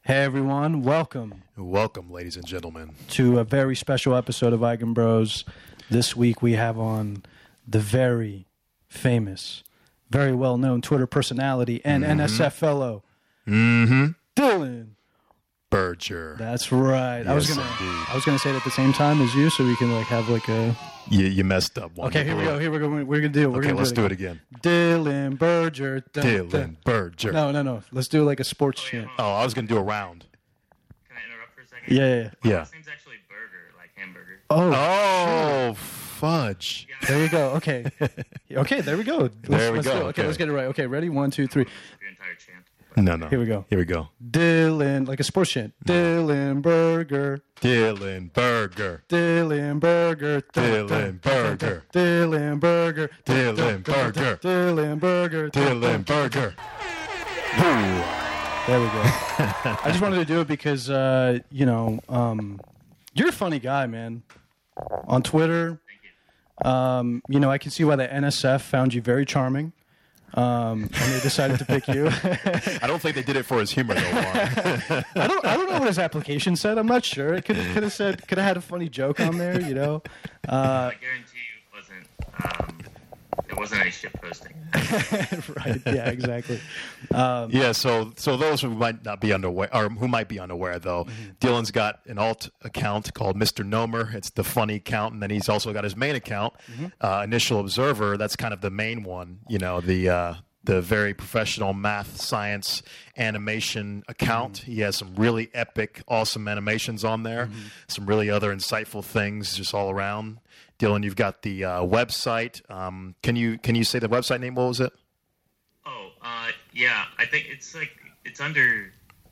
Hey everyone, welcome Welcome, ladies and gentlemen. to a very special episode of Eigen Bros. This week we have on the very famous, very well-known Twitter personality and NSF fellow, Dylan Berger. That's right. Yes, I was gonna say it at the same time as you, so we can have a. You messed up one. Okay, here we go. We're gonna do it. Okay, let's do it again. Dylan Berger. Dylan Berger. No. Let's do like a sports chant. Oh, I was gonna do a round. Can I interrupt for a second? Yeah. My last name's actually Burger, like hamburger. Oh, fudge. There you go. Okay. Okay, there we go. Let's go. Okay, let's get it right. Okay, ready? 1, 2, 3. Your entire chant. No. Here we go. Here we go. Dylan, like a sports chant. Dylan Berger. Dylan Berger. Dylan Berger. Dylan Berger. Dylan Berger. Dylan Berger. Dylan Berger. Dylan Berger. There we go. I just wanted to do it because, you're a funny guy, man. On Twitter, Thank you. I can see why the NSF found you very charming. And they decided to pick you. I don't think they did it for his humor, though, Juan. I don't know what his application said. I'm not sure. It could have had a funny joke on there, I guarantee you there wasn't any shit posting. Right? Yeah, exactly. Yeah, so those who might not be unaware, or who might be unaware, though, Dylan's got an alt account called Mr. Nomer. It's the funny account, and then he's also got his main account, Initial Observer. That's kind of the main one, the very professional math, science, animation account. He has some really epic, awesome animations on there, some really other insightful things just all around. Dylan, you've got the website. Can you say the website name? What was it? Oh, yeah. I think it's under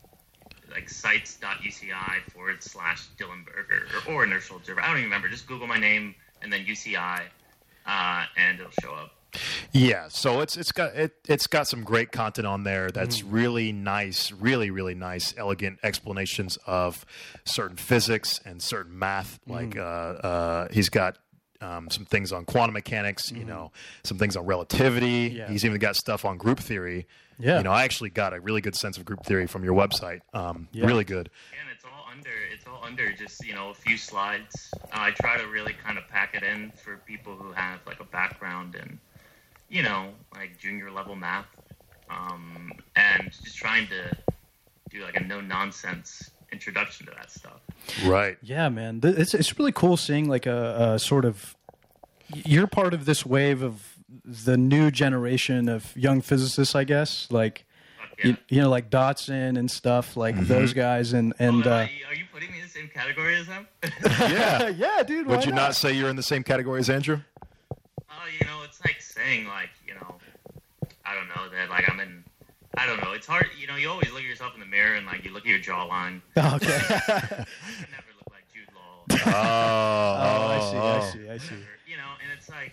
sites.uci/Dylan Berger or Inertial Observer. I don't even remember. Just Google my name and then UCI, and it'll show up. Yeah, so it's got some great content on there that's really nice, really nice, elegant explanations of certain physics and certain math. Like he's got some things on quantum mechanics, some things on relativity. Yeah. He's even got stuff on group theory. Yeah. I actually got a really good sense of group theory from your website. Really good. And it's all under just a few slides. I try to really kind of pack it in for people who have like a background in like junior level math, and just trying to do like a no nonsense introduction to that stuff. Right. Yeah, man. It's really cool seeing like a sort of you're part of this wave of the new generation of young physicists, I guess. Like Yeah. like Dotson and stuff, like those guys, and Are you putting me in the same category as them? Yeah. yeah, dude. Would why you not say you're in the same category as Andrew? It's like saying like I don't know that like I'm in. I don't know. It's hard. You always look at yourself in the mirror and like you look at your jawline. Okay. I can never look like Jude Law. I see. And it's like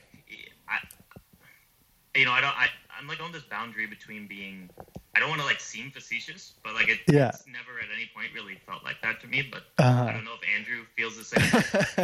I'm like on this boundary between being. I don't want to like seem facetious, but like it's never at any point really felt like that to me. But I don't know if Andrew feels the same.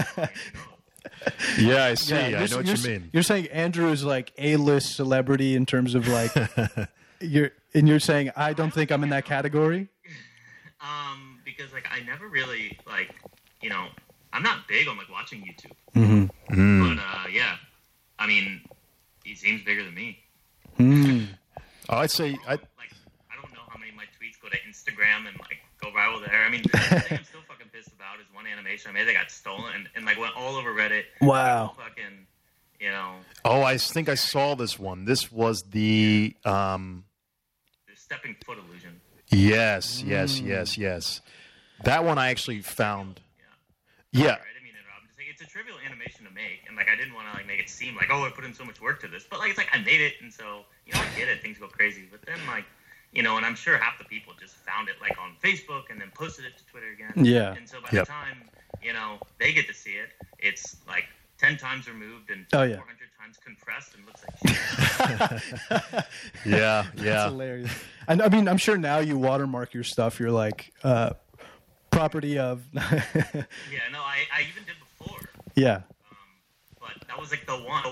Yeah, I see. Yeah, I know what you mean. You're saying Andrew is like A-list celebrity in terms of like you're saying I don't think I'm in that category. Because like I never really like I'm not big on like watching YouTube. But yeah, I mean he seems bigger than me. I'd say I don't know how many of my tweets go to Instagram and like go viral there. I mean, the thing I'm still fucking pissed about is one animation I made that got stolen and like went all over Reddit. Wow. Fucking, Oh, I think I saw this one. This was the the stepping foot illusion. Yes. That one I actually found. Yeah. Sorry, I didn't mean to interrupt. I'm just saying it's a trivial animation to make, and like I didn't want to like make it seem like I put in so much work to this, but like it's like I made it, and so I get it. Things go crazy, but then like. And I'm sure half the people just found it like on Facebook and then posted it to Twitter again. Yeah. And so by the time, they get to see it, it's like 10 times removed and 400 times compressed and looks like shit. Yeah. That's hilarious. And I mean, I'm sure now you watermark your stuff. You're like, property of. Yeah, no, I even did before. Yeah. But that was like the one.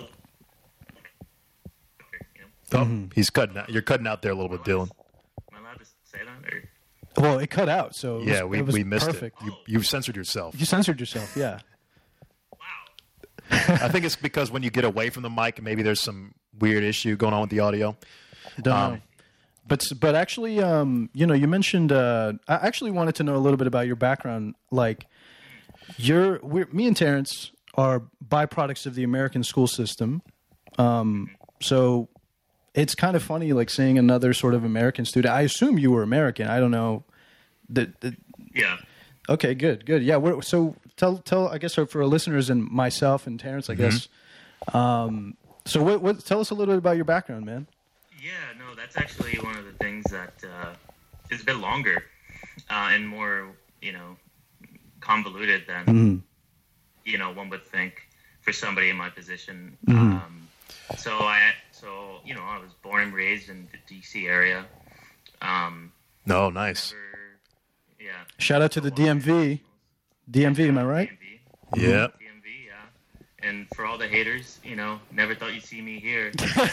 Oh, he's cutting out. You're cutting out there a little bit, Dylan. Am I allowed to say that? Or? Well, it cut out, so Yeah, it was we missed perfect. it. You censored yourself. You censored yourself, yeah. Wow. I think it's because when you get away from the mic, maybe there's some weird issue going on with the audio. Don't know. But actually, you mentioned. I actually wanted to know a little bit about your background. Like, me and Terrence are byproducts of the American school system. So it's kind of funny, like seeing another sort of American student. I assume you were American. I don't know. Yeah. Okay, good. Yeah. So tell. I guess for our listeners and myself and Terrence, I guess. So what? Tell us a little bit about your background, man. Yeah, no, that's actually one of the things that is a bit longer and more, convoluted than, one would think for somebody in my position. So I was born and raised in the D.C. area. No, nice. Yeah. Shout out to the DMV. DMV, am I right? Yeah. DMV, yeah. And for all the haters, never thought you'd see me here.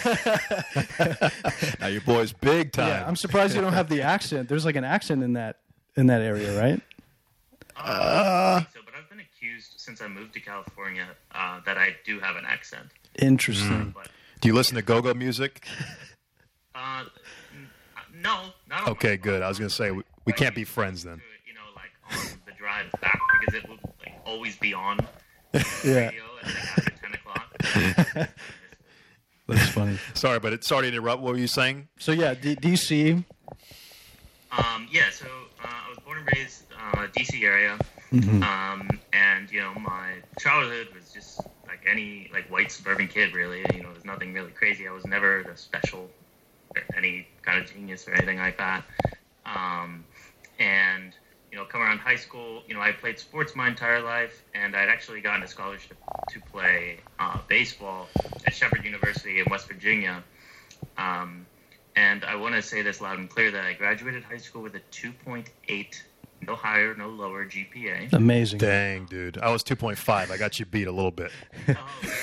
Now your boy's big time. Yeah, I'm surprised you don't have the accent. There's like an accent in that area, right? I think so, but I've been accused since I moved to California that I do have an accent. Interesting. But, Do you listen to go-go music? no, not on Okay, my good. phone. I was going to say, we can't be friends then. Like on the drive back because it will like always be on Yeah. radio at like after 10 o'clock. That's funny. Sorry to interrupt. What were you saying? So yeah, DC. Yeah, so I was born and raised DC area, and my childhood was just like any white suburban kid really. There's nothing really crazy. I was never the special or any kind of genius or anything like that. And come around high school, I played sports my entire life, and I'd actually gotten a scholarship to play baseball at Shepherd University in West Virginia. And I want to say this loud and clear that I graduated high school with a 2.8, no higher, no lower GPA. Amazing. Dang, dude. I was 2.5. I got you beat a little bit. It's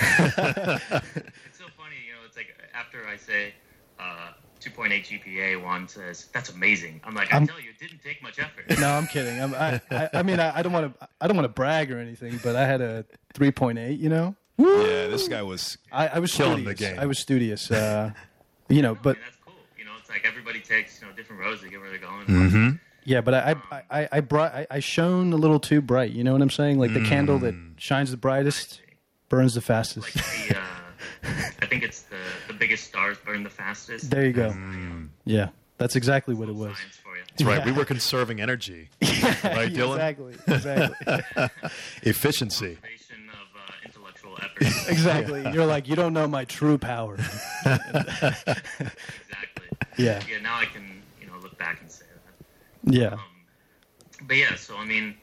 so funny, it's like after I say 2.8 GPA, Juan says, "That's amazing." I'm like, I tell you, it didn't take much effort. No, I'm kidding. I mean, I don't want to brag or anything, but I had a 3.8. Yeah, this guy was. I was killing studious. the game. I was studious. But I mean, that's cool. It's like everybody takes different roads to get where they're going. yeah, but I shone a little too bright. You know what I'm saying? Like the candle that shines the brightest burns the fastest. Like I think it's the biggest stars burn the fastest. There you go. Yeah, that's exactly what it was. Science for you. That's right. Yeah. We were conserving energy. Right, Dylan? Exactly. Efficiency. Foundation of intellectual effort. Exactly. You're like, you don't know my true power. Exactly. Yeah. Yeah. Now I can look back and say that. Yeah. But yeah, so I mean,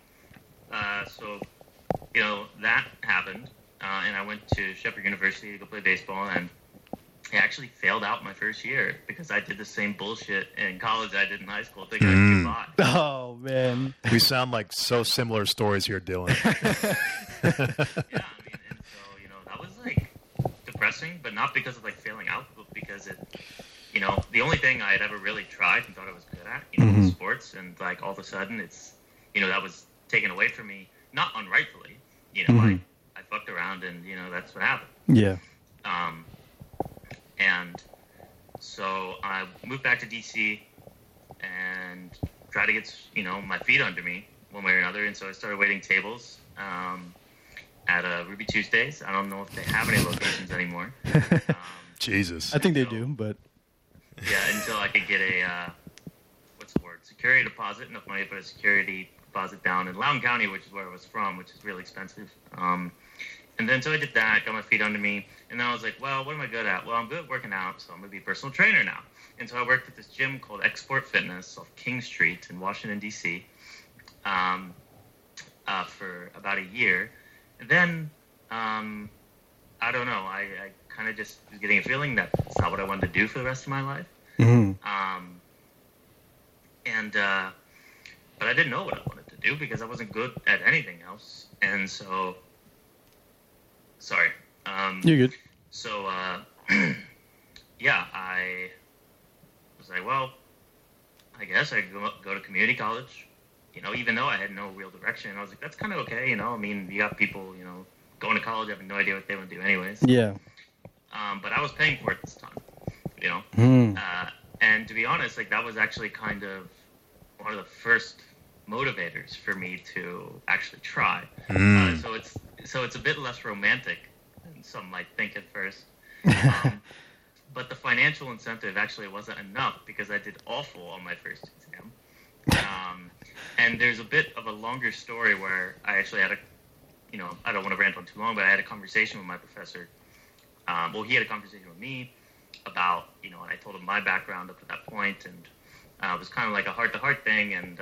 that happened, and I went to Shepherd University to go play baseball, and I actually failed out my first year because I did the same bullshit in college I did in high school, thinking I could get by. Oh man. We sound like so similar stories here, Dylan. Yeah, I mean, and so that was like depressing, but not because of like failing out, but because it, the only thing I had ever really tried and thought I was good at, was sports, and like all of a sudden it's, that was taken away from me, not unrightfully. I fucked around, and that's what happened. Yeah. And so I moved back to DC and tried to get my feet under me one way or another, and so I started waiting tables at Ruby Tuesdays. I don't know if they have any locations anymore. Jesus. I think they do, but Yeah, until I could get a security deposit, enough money to put a security deposit down in Loudoun County, which is where I was from, which is really expensive. And then so I did that, got my feet under me, and then I was like, well, what am I good at? Well, I'm good at working out, so I'm going to be a personal trainer now. And so I worked at this gym called Export Fitness off King Street in Washington, D.C. For about a year. And then, I don't know, I kind of just was getting a feeling that it's not what I wanted to do for the rest of my life. But I didn't know what I wanted to do because I wasn't good at anything else. And so, sorry. you're good. So, yeah, I was like, well, I guess I go to community college. Even though I had no real direction, I was like, that's kind of okay. I mean, you got people, going to college having no idea what they want to do anyways. Yeah. But I was paying for it this time, and to be honest, like that was actually kind of one of the first motivators for me to actually try. So it's a bit less romantic than some might think at first. But the financial incentive actually wasn't enough because I did awful on my first exam. And there's a bit of a longer story where I actually had I don't want to rant on too long, but I had a conversation with my professor. He had a conversation with me about, and I told him my background up to that point, and it was kind of like a heart-to-heart thing, and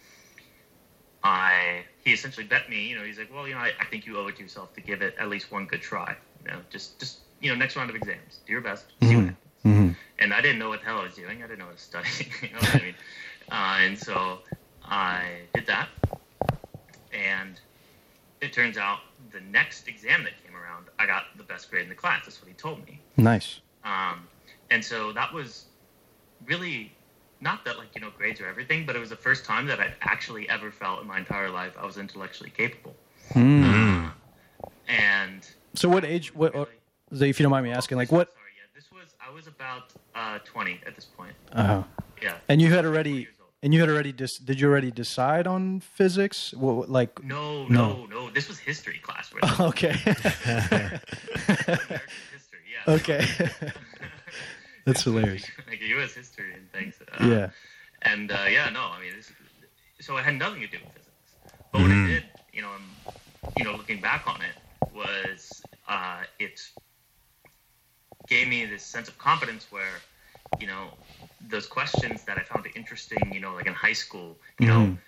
he essentially bet me, he's like, well, I think you owe it to yourself to give it at least one good try, just next round of exams, do your best, see what happens. Mm-hmm. And I didn't know what the hell I was doing. I didn't know how to study, you know what I mean? And so I did that, and it turns out the next exam that came around, I got the best grade in the class. That's what he told me. Nice. And so that was really not that grades are everything, but it was the first time that I'd actually ever felt in my entire life I was intellectually capable. And so what age? If you don't mind me asking, like what? Sorry, yeah, I was about 20 at this point. Uh-huh. Yeah. And you had already. And you had already did you already decide on physics? No. This was history class. Okay. American history, yeah. Okay. That's hilarious. Like U.S. history and things. Yeah. And so it had nothing to do with physics. But what it did, looking back on it, was it gave me this sense of confidence where, those questions that I found interesting, like in high school, the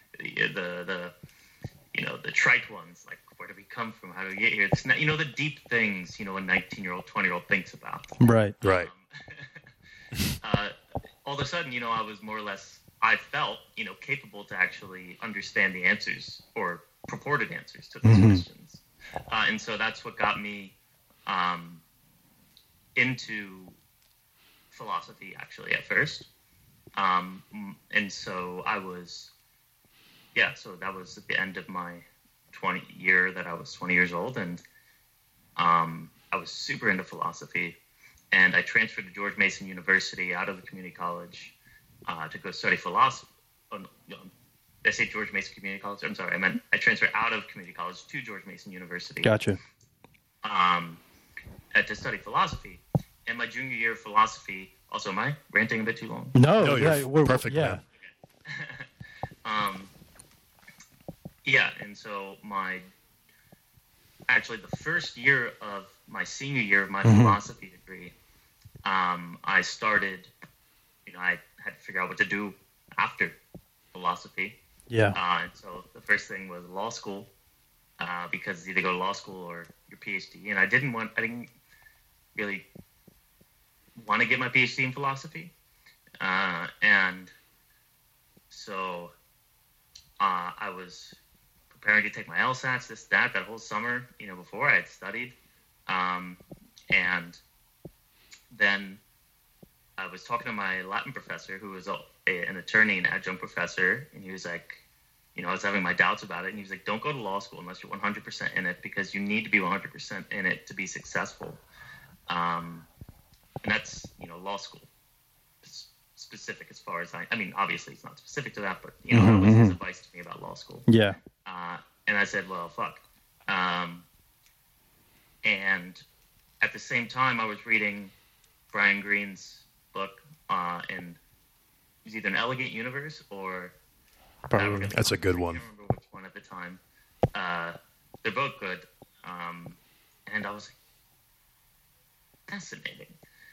trite ones, like where do we come from? How do we get here? It's not, the deep things, a 19-year-old, 20-year-old thinks about. Right. All of a sudden, I was more or less, I felt, capable to actually understand the answers or purported answers to those questions. And so that's what got me into philosophy actually at first. And so I was, so that was at the end of my 20 year that I was 20 years old. And I was super into philosophy, and I transferred to George Mason University out of the community college to go study philosophy. Did I say George Mason Community College? I'm sorry, I meant I transferred out of community college to George Mason University. Gotcha. To study philosophy. And my junior year of philosophy, also, am I ranting a bit too long? No, we're perfect. Yeah. And so the first year of my senior year of my philosophy degree, I started, I had to figure out what to do after philosophy. Yeah. And so the first thing was law school, because you either go to law school or your PhD. And I didn't really want to get my PhD in philosophy. And so I was preparing to take my LSATs, that whole summer, before I had studied. And then I was talking to my Latin professor, who was an attorney and adjunct professor, and he was like, I was having my doubts about it, and he was like, don't go to law school unless you're 100% in it, because you need to be 100% in it to be successful. And that's, law school. It's specific as far as I mean, obviously it's not specific to that, but, that was his advice to me about law school. Yeah. And I said, well, fuck. And at the same time, I was reading Brian Greene's book, and it was either An Elegant Universe or... That's a good one. I can't remember which one at the time. They're both good. And I was like, fascinating.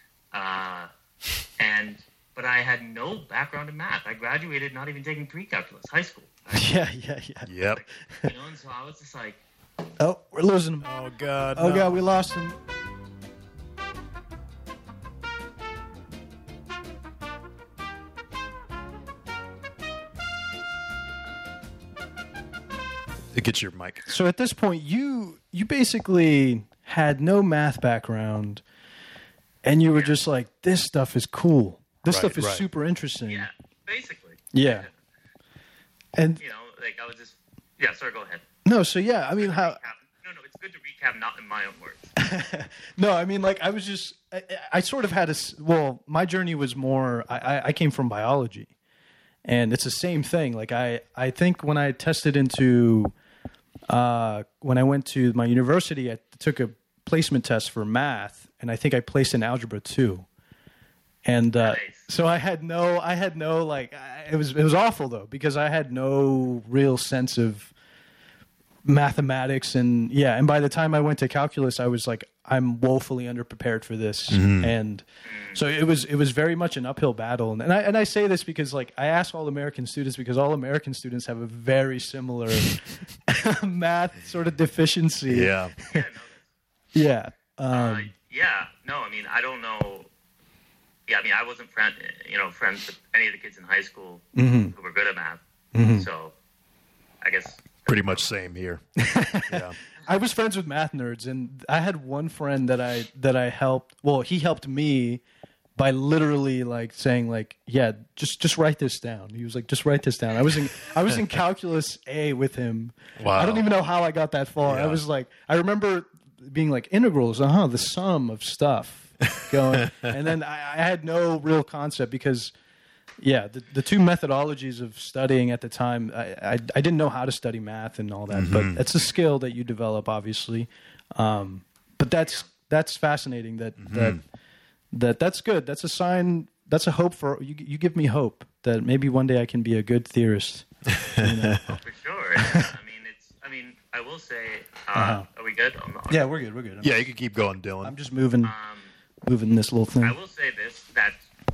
But I had no background in math. I graduated not even taking pre-calculus, high school. Yeah. Yep. And so I was just like... Oh, we're losing him. Oh, God. Oh, God, we lost him. Get your mic. So at this point, you basically had no math background, and you were just like, this stuff is cool. This stuff is super interesting. Yeah, basically. Yeah. And You know, like I was just, yeah. Sorry, go ahead. no, so yeah, I mean, how? No, it's good to recap, not in my own words. No, I mean, like I was just, I sort of had well, my journey was more. I came from biology, and it's the same thing. Like I think when I tested into, when I went to my university, I took a placement test for math, and I think I placed in algebra 2. And Nice. so I had no like it was awful though, because I had no real sense of mathematics, and and by the time I went to calculus, I was like, I'm woefully underprepared for this. And so it was very much an uphill battle. And I say this because like I ask all American students, because all American students have a very similar math sort of deficiency. Yeah. Yeah, no, Yeah. yeah. No, I mean, I don't know. Yeah, I mean, I wasn't friends with any of the kids in high school who were good at math. So, I guess Pretty much same here. Yeah. I was friends with math nerds, and I had one friend that I helped. Well, he helped me by literally like saying like, yeah, just write this down. He was like, just write this down. I was in calculus A with him. Wow. I don't even know how I got that far. Yeah. I was like, I remember being like integrals, the sum of stuff going, and then I had no real concept because. Yeah, the two methodologies of studying at the time, I didn't know how to study math and all that, but it's a skill that you develop, obviously. But that's fascinating. That's good. That's a sign. That's a hope for you. You give me hope that maybe one day I can be a good theorist. You know? oh, for sure. I mean, I will say, are we good? Yeah, we're good. We're good. Yeah, you can keep going, Dylan. I'm just moving this little thing. I will say this, that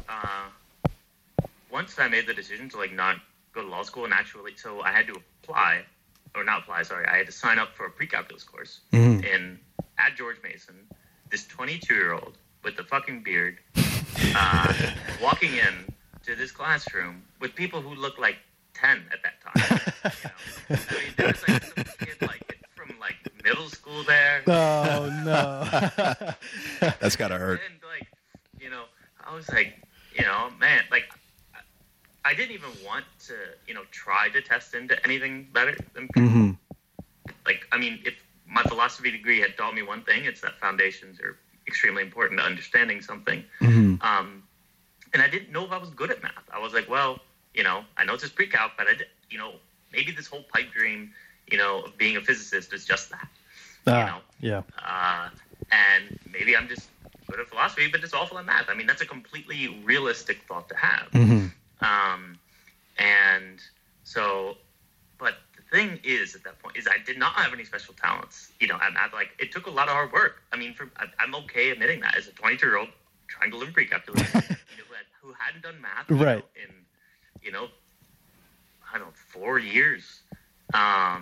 once I made the decision to like not go to law school, and actually, so I had to I had to sign up for a pre-calculus course at George Mason. This 22-year-old with the fucking beard walking in to this classroom with people who looked like 10 at that time. You know? I mean, there was like some kid like from like middle school there. Oh no. That's gotta hurt. And like, you know, I was like, you know, man, like I didn't even want to, you know, try to test into anything better than like, I mean, if my philosophy degree had taught me one thing, it's that foundations are extremely important to understanding something. And I didn't know if I was good at math. I was like, well, you know, I know it's just pre-calc, but you know, maybe this whole pipe dream, you know, of being a physicist is just that. You know? Yeah. And maybe I'm just good at philosophy, but it's awful at math. I mean, that's a completely realistic thought to have. And so, but the thing is, at that point, is I did not have any special talents, you know, at math. Like, it took a lot of hard work. I mean, I'm okay admitting that as a 22-year-old trying to learn pre-calculus, you know, who hadn't done math, right, in, you know, I don't know, 4 years. But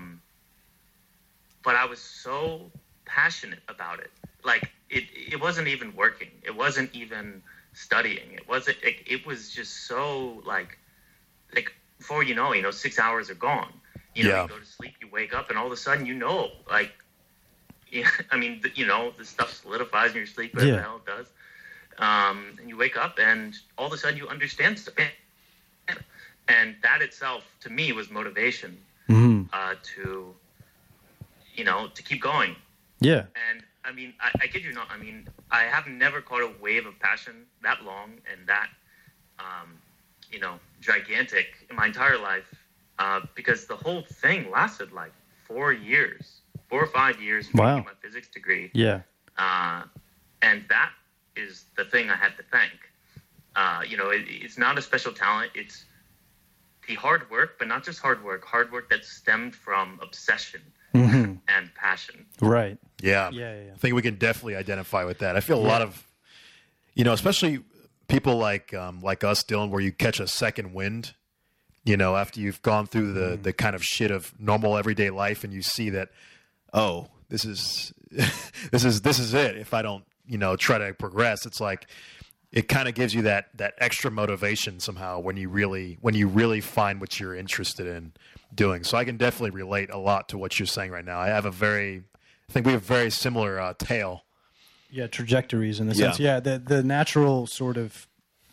I was so passionate about it. Like, it wasn't even working. It wasn't even studying. It was just so like before you know, 6 hours are gone. You know, you go to sleep, you wake up, and all of a sudden, you know, like, I mean, you know, the stuff solidifies in your sleep, whatever the hell it does. And you wake up, and all of a sudden, you understand stuff. And that itself, to me, was motivation to, you know, to keep going. Yeah. And I mean, I kid you not. I mean, I have never caught a wave of passion that long and that, you know, gigantic in my entire life, because the whole thing lasted like 4 or 5 years for my physics degree. Yeah. And that is the thing I had to thank. You know, it's not a special talent. It's the hard work, but not just hard work that stemmed from obsession and passion. Right. Yeah. I think we can definitely identify with that. I feel a lot of, you know, especially people like us, Dylan, where you catch a second wind, you know, after you've gone through the kind of shit of normal everyday life, and you see that, oh, this is this is it. If I don't, you know, try to progress, it's like it kind of gives you that extra motivation somehow when you really find what you're interested in doing. So I can definitely relate a lot to what you're saying right now. I think we have very similar tale. Yeah, trajectories in the sense. Yeah, the natural sort of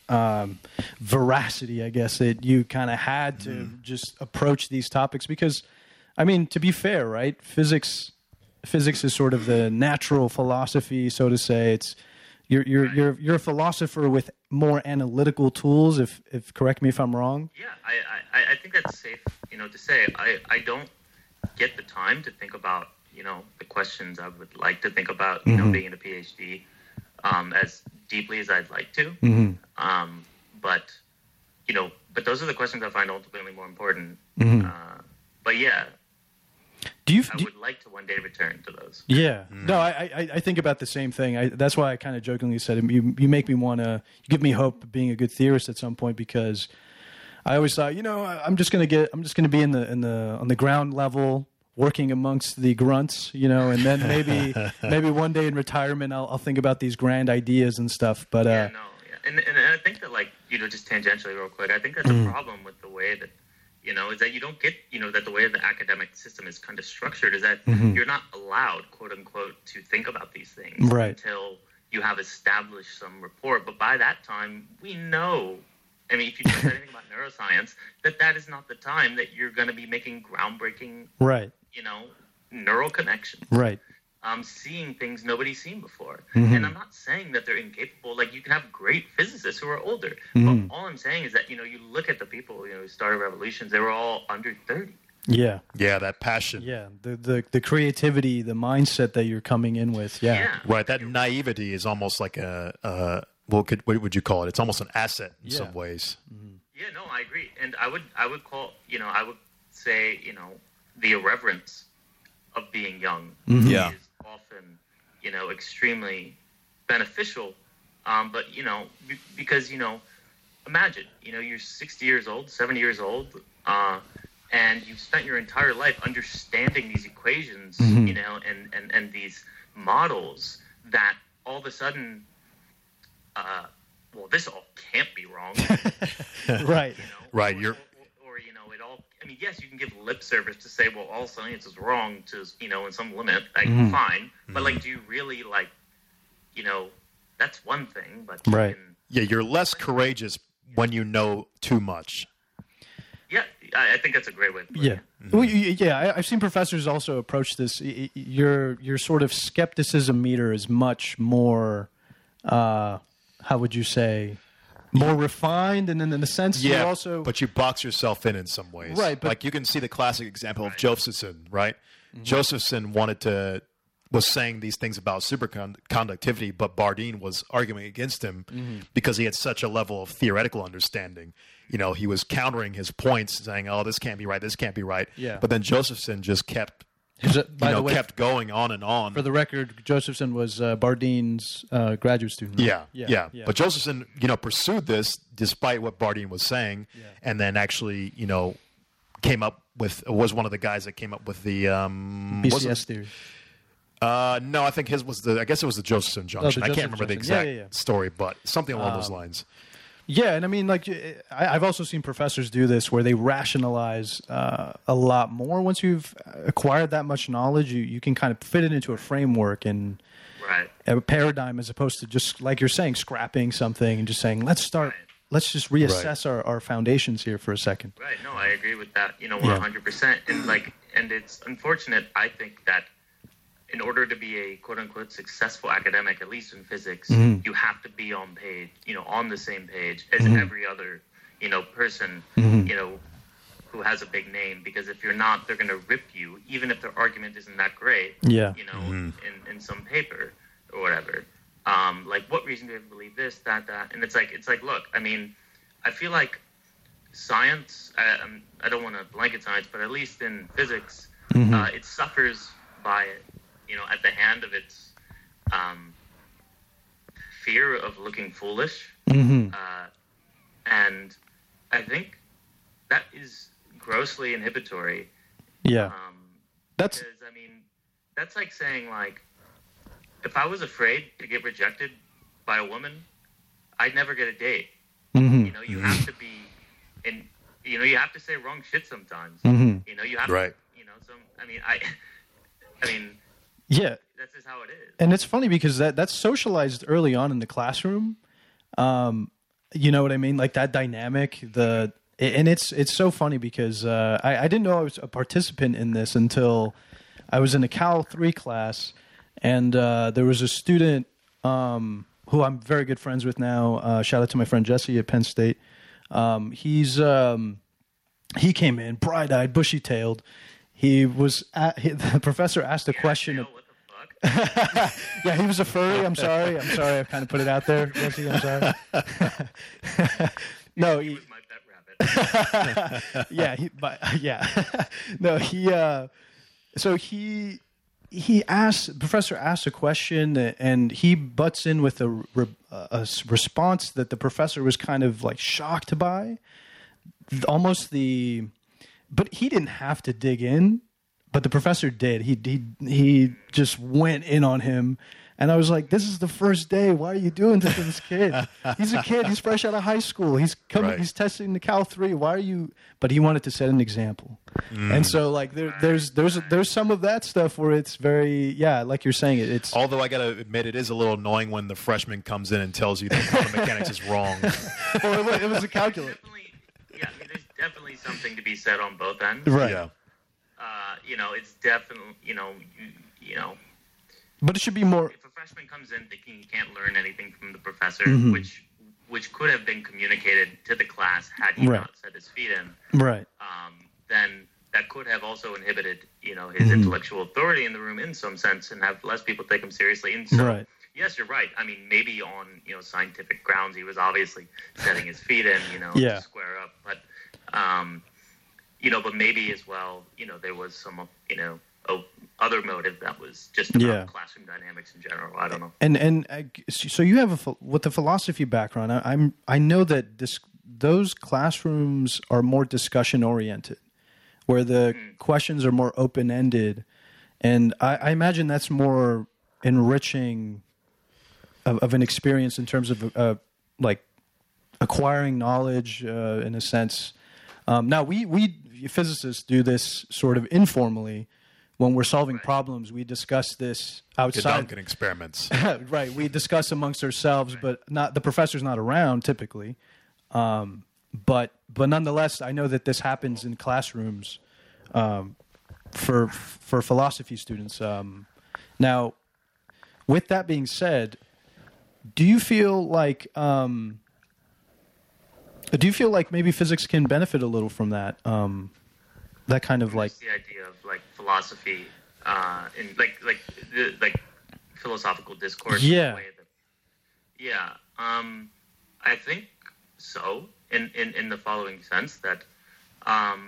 veracity, I guess, that you kind of had to just approach these topics? Because, I mean, to be fair, right? Physics is sort of the natural philosophy, so to say. It's you're a philosopher with more analytical tools. If correct me if I'm wrong. Yeah, I think that's safe, to say. I don't get the time to think about, the questions I would like to think about, being in a PhD, as deeply as I'd like to. But those are the questions I find ultimately more important. But yeah. I would like to one day return to those. Yeah. No, I think about the same thing. That's why I kind of jokingly said, you make me want to, you give me hope of being a good theorist at some point, because I always thought, I'm just going to be on the ground level, working amongst the grunts, and then maybe one day in retirement I'll think about these grand ideas and stuff. But And I think that, just tangentially real quick, I think that's a problem with the way that, is that you don't get, that the way the academic system is kind of structured is that you're not allowed, quote unquote, to think about these things until you have established some rapport. But by that time, we know, if you know anything about neuroscience, that is not the time that you're going to be making groundbreaking, neural connections. Right. Seeing things nobody's seen before. And I'm not saying that they're incapable. You can have great physicists who are older. But all I'm saying is that, you look at the people, who started revolutions, they were all under 30. Yeah. Yeah, that passion. Yeah, the creativity, the mindset that you're coming in with. Yeah. Right, that naivety is almost like what would you call it? It's almost an asset in some ways. Yeah, no, I agree. And I would say, the irreverence of being young is often, extremely beneficial. But, because, imagine, you're 60 years old, 70 years old, and you've spent your entire life understanding these equations, and these models that all of a sudden, this all can't be wrong. Right. Right. It all, yes, you can give lip service to say, well, all science is wrong to, in some limit, fine. But, do you really, that's one thing. But you're less courageous when you know too much. Yeah, I think that's a great way to put it. Well, I've seen professors also approach this. Your sort of skepticism meter is much more, how would you say, more refined, and then in a sense, you also. But you box yourself in some ways, right? But you can see the classic example of Josephson, right? Josephson was saying these things about superconductivity, but Bardeen was arguing against him because he had such a level of theoretical understanding. He was countering his points, saying, "Oh, this can't be right. This can't be right." Yeah. But then Josephson just kept. Kept going on and on. For the record, Josephson was Bardeen's graduate student. Right? Yeah. But Josephson, pursued this despite what Bardeen was saying, and then actually, came up with was one of the guys that came up with the BCS theory. No, I think his was I guess it was the Josephson junction. I can't remember the exact story, but something along those lines. Yeah, and I've also seen professors do this where they rationalize a lot more. Once you've acquired that much knowledge, you can kind of fit it into a framework and a paradigm, as opposed to just, like you're saying, scrapping something and just saying, let's just reassess our foundations here for a second. Right. No, I agree with that, 100%. And it's unfortunate, I think, that in order to be a quote-unquote successful academic, at least in physics, you have to be on page, on the same page as every other, person, who has a big name. Because if you're not, they're going to rip you, even if their argument isn't that great, in some paper or whatever. What reason do you believe this, that? And it's like, look, I feel like science, I don't want to blanket science, but at least in physics, it suffers by at the hand of its fear of looking foolish. And I think that is grossly inhibitory. Yeah. That's like saying, if I was afraid to get rejected by a woman, I'd never get a date. You have to be you have to say wrong shit sometimes. You have to, yeah, that's just how it is. And it's funny because that's socialized early on in the classroom. You know what I mean? Like that dynamic, and it's so funny because I didn't know I was a participant in this until I was in a Cal 3 class, and there was a student who I'm very good friends with now. Shout out to my friend Jesse at Penn State. He came in bright-eyed, bushy-tailed. The professor asked a question. What the fuck? Yeah, he was a furry. I'm sorry. I kind of put it out there, Jesse. I'm sorry. No, He was my pet rabbit. yeah, no, so the professor asked a question, and he butts in with a response that the professor was kind of like shocked by, but he didn't have to dig in, but the professor did. He just went in on him. And I was like, this is the first day. Why are you doing this to this kid? He's a kid. He's fresh out of high school. He's coming. Right. He's testing the Cal 3. Why are you? But he wanted to set an example. And so, like, there's some of that stuff where it's very, like you're saying it. It's Although I got to admit, it is a little annoying when the freshman comes in and tells you that quantum mechanics is wrong. well, it was a calculus. There's definitely something to be said on both ends. Right. Yeah. It's definitely, But it should be more. if a freshman comes in thinking he can't learn anything from the professor, Mm-hmm. which could have been communicated to the class had he Right. not set his feet in, Right. then that could have also inhibited, his Mm-hmm. intellectual authority in the room in some sense, and have less people take him seriously. And so, Right. yes, you're right. I mean, maybe on scientific grounds, he was obviously setting his feet in, Yeah. to square up. But but maybe as well, there was some, other motive that was just about Yeah. classroom dynamics in general. I don't know. And so you have with the philosophy background. I know that those classrooms are more discussion oriented, where the questions are more open ended, and I imagine that's more enriching of an experience in terms of like acquiring knowledge in a sense. Now we physicists do this sort of informally. When we're solving problems, we discuss this The outside. Duncan experiments. Right, we discuss amongst ourselves, but not the professor's not around typically. But nonetheless, I know that this happens in classrooms for philosophy students. Now, with that being said, do you feel like maybe physics can benefit a little from that? That kind of like Just the idea of like philosophy in like philosophical discourse. Yeah. In a way that, I think so. In the following sense that, I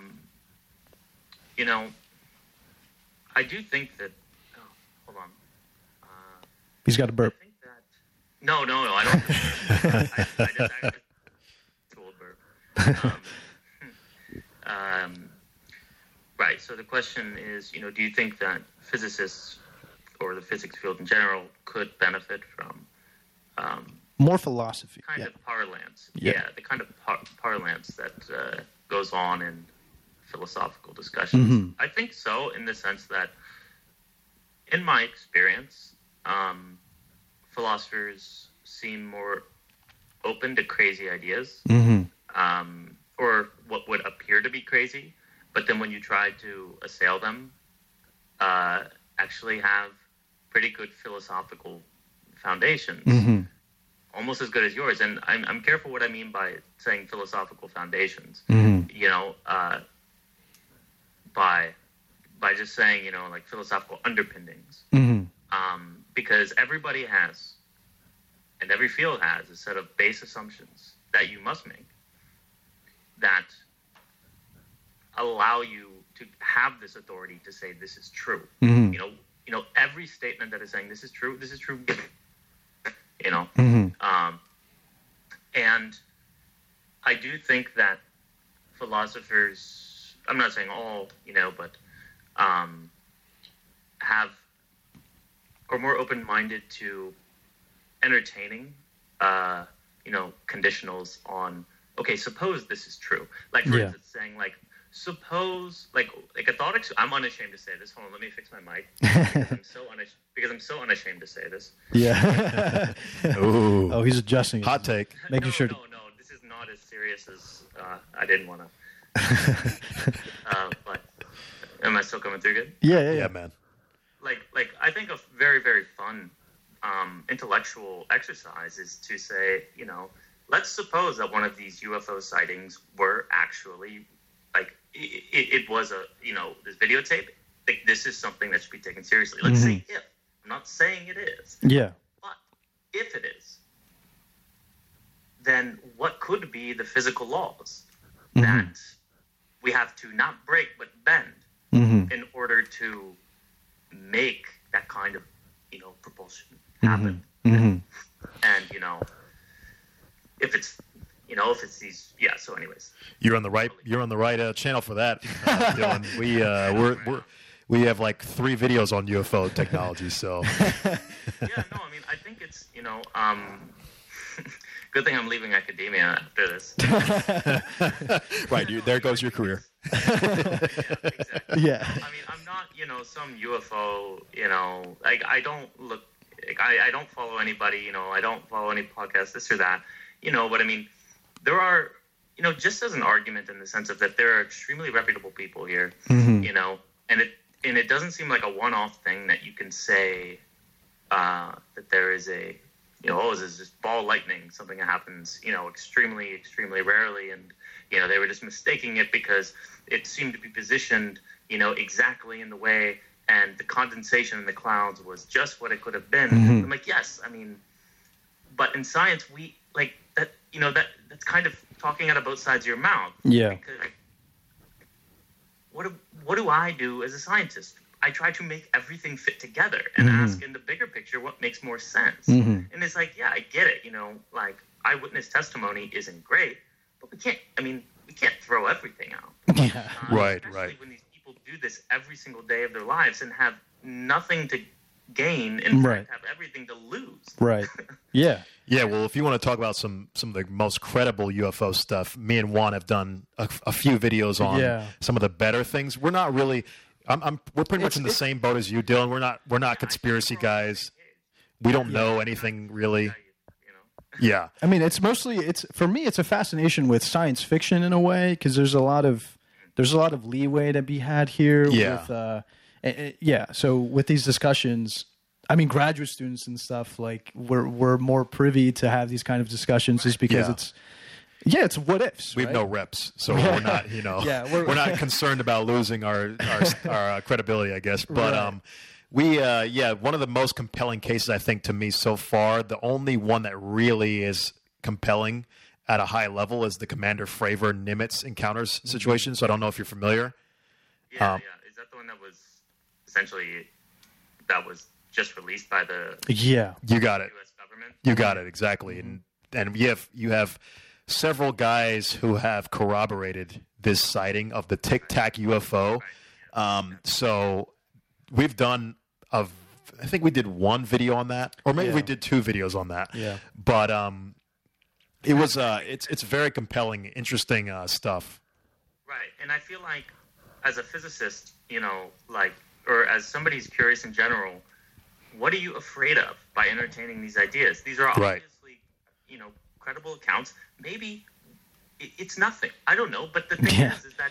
do think that. Oh, hold on. he's got a burp. I think that. No, I don't. I just told burp. Right. So the question is, do you think that physicists or the physics field in general could benefit from More philosophy. kind Yeah. of parlance? Yeah. The kind of parlance that goes on in philosophical discussions. Mm-hmm. I think so, in the sense that, in my experience, philosophers seem more open to crazy ideas, or what would appear to be crazy. But then when you try to assail them, actually have pretty good philosophical foundations, almost as good as yours. And I'm careful what I mean by saying philosophical foundations. By just saying, like philosophical underpinnings, because everybody has, and every field has, a set of base assumptions that you must make that allow you to have this authority to say this is true. Every statement that is saying this is true. And I do think that philosophers, I'm not saying all, but are more open-minded to entertaining, conditionals on, okay, suppose this is true. Like, for instance, saying, like, suppose, like a thought I'm unashamed to say this. Hold on, let me fix my mic. Because I'm so unashamed to say this. Yeah. Ooh. Oh, he's adjusting. Hot take. Making sure. No. not as serious as I didn't want to. But am I still coming through good? Yeah, man. Like I think a very, very fun intellectual exercise is to say, let's suppose that one of these UFO sightings were actually like it was this videotape. Like, this is something that should be taken seriously. Let's say if. I'm not saying it is. Yeah. But if it is, then what could be the physical laws that we have to not break but bend in order to make that kind of propulsion happen? And if it's these, so anyways, you're on the right channel for that, Dylan. We have like 3 videos on UFO technology, so I think it's good thing I'm leaving academia after this. Right, there goes your career. Exactly. Yeah. I'm not some UFO, like I don't look, like I don't follow anybody, I don't follow any podcasts, this or that, but there are, just as an argument in the sense of that there are extremely reputable people here, and it doesn't seem like a one-off thing that you can say that there is a, there's just ball lightning, something that happens, extremely, extremely rarely, and, they were just mistaking it because it seemed to be positioned, exactly in the way, and the condensation in the clouds was just what it could have been. I'm like, yes, but in science, we, like, that, that's kind of talking out of both sides of your mouth. Yeah. Because what do I do as a scientist? I try to make everything fit together and ask in the bigger picture what makes more sense. And it's like, yeah, I get it. Like eyewitness testimony isn't great, but we can't throw everything out. Yeah. Right. Especially when these people do this every single day of their lives and have nothing to gain and have everything to lose. Right. Yeah. Yeah, well, if you want to talk about some of the most credible UFO stuff, me and Juan have done a few videos on some of the better things. We're not really we're pretty much in the same boat as you, Dylan. We're not conspiracy guys. We don't know anything really. Yeah. It's mostly for me it's a fascination with science fiction in a way, because there's a lot of leeway to be had here with so with these discussions, graduate students and stuff, like we're more privy to have these kind of discussions just because it's what ifs. We have no reps, so we're not, we're not concerned about losing our credibility, I guess. But one of the most compelling cases, I think, to me so far, the only one that really is compelling at a high level is the Commander Fravor Nimitz encounters situation. So I don't know if you're familiar. Yeah. Is that the one that was essentially just released by the you got it. U.S. government? You got it, exactly. And you have several guys who have corroborated this sighting of the Tic Tac UFO. So we've done I think we did one video on that, or maybe we did 2 videos on that. Yeah. But it was it's very compelling, interesting stuff. Right, and I feel like as a physicist, or as somebody who's curious in general, what are you afraid of by entertaining these ideas? These are obviously, credible accounts. Maybe it's nothing. I don't know. But the thing is that,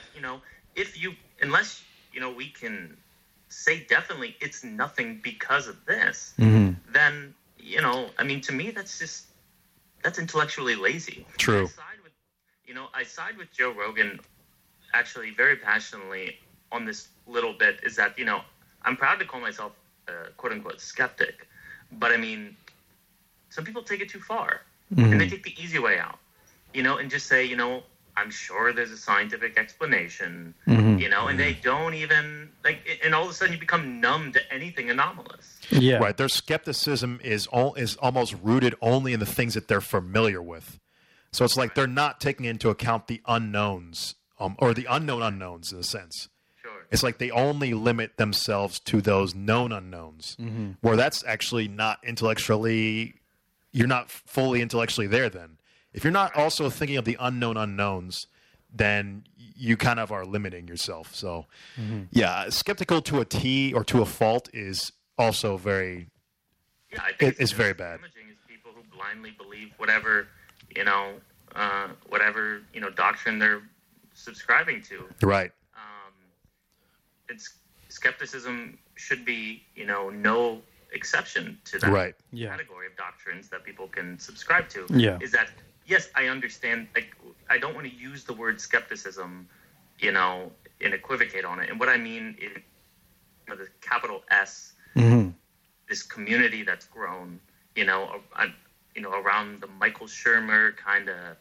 unless we can say definitely it's nothing because of this, then, to me, that's intellectually lazy. True. I side with Joe Rogan actually very passionately on this little bit, is that, I'm proud to call myself a quote-unquote skeptic, but some people take it too far, and they take the easy way out, and just say, I'm sure there's a scientific explanation, and they don't even, and all of a sudden you become numb to anything anomalous. Yeah. Right. Their skepticism is almost rooted only in the things that they're familiar with. So it's like they're not taking into account the unknowns, or the unknown unknowns in a sense. It's like they only limit themselves to those known unknowns, where that's actually not intellectually, you're not fully intellectually there then. If you're not also thinking of the unknown unknowns, then you kind of are limiting yourself. So, skeptical to a T or to a fault is also very, I think it's very bad. Damaging is people who blindly believe whatever, whatever doctrine they're subscribing to. Right. It's skepticism should be no exception to that Right. category of doctrines that people can subscribe to. Yeah. Is that yes, I understand. Like, I don't want to use the word skepticism, and equivocate on it. And what I mean is, the capital S, this community that's grown, around the Michael Shermer kind of,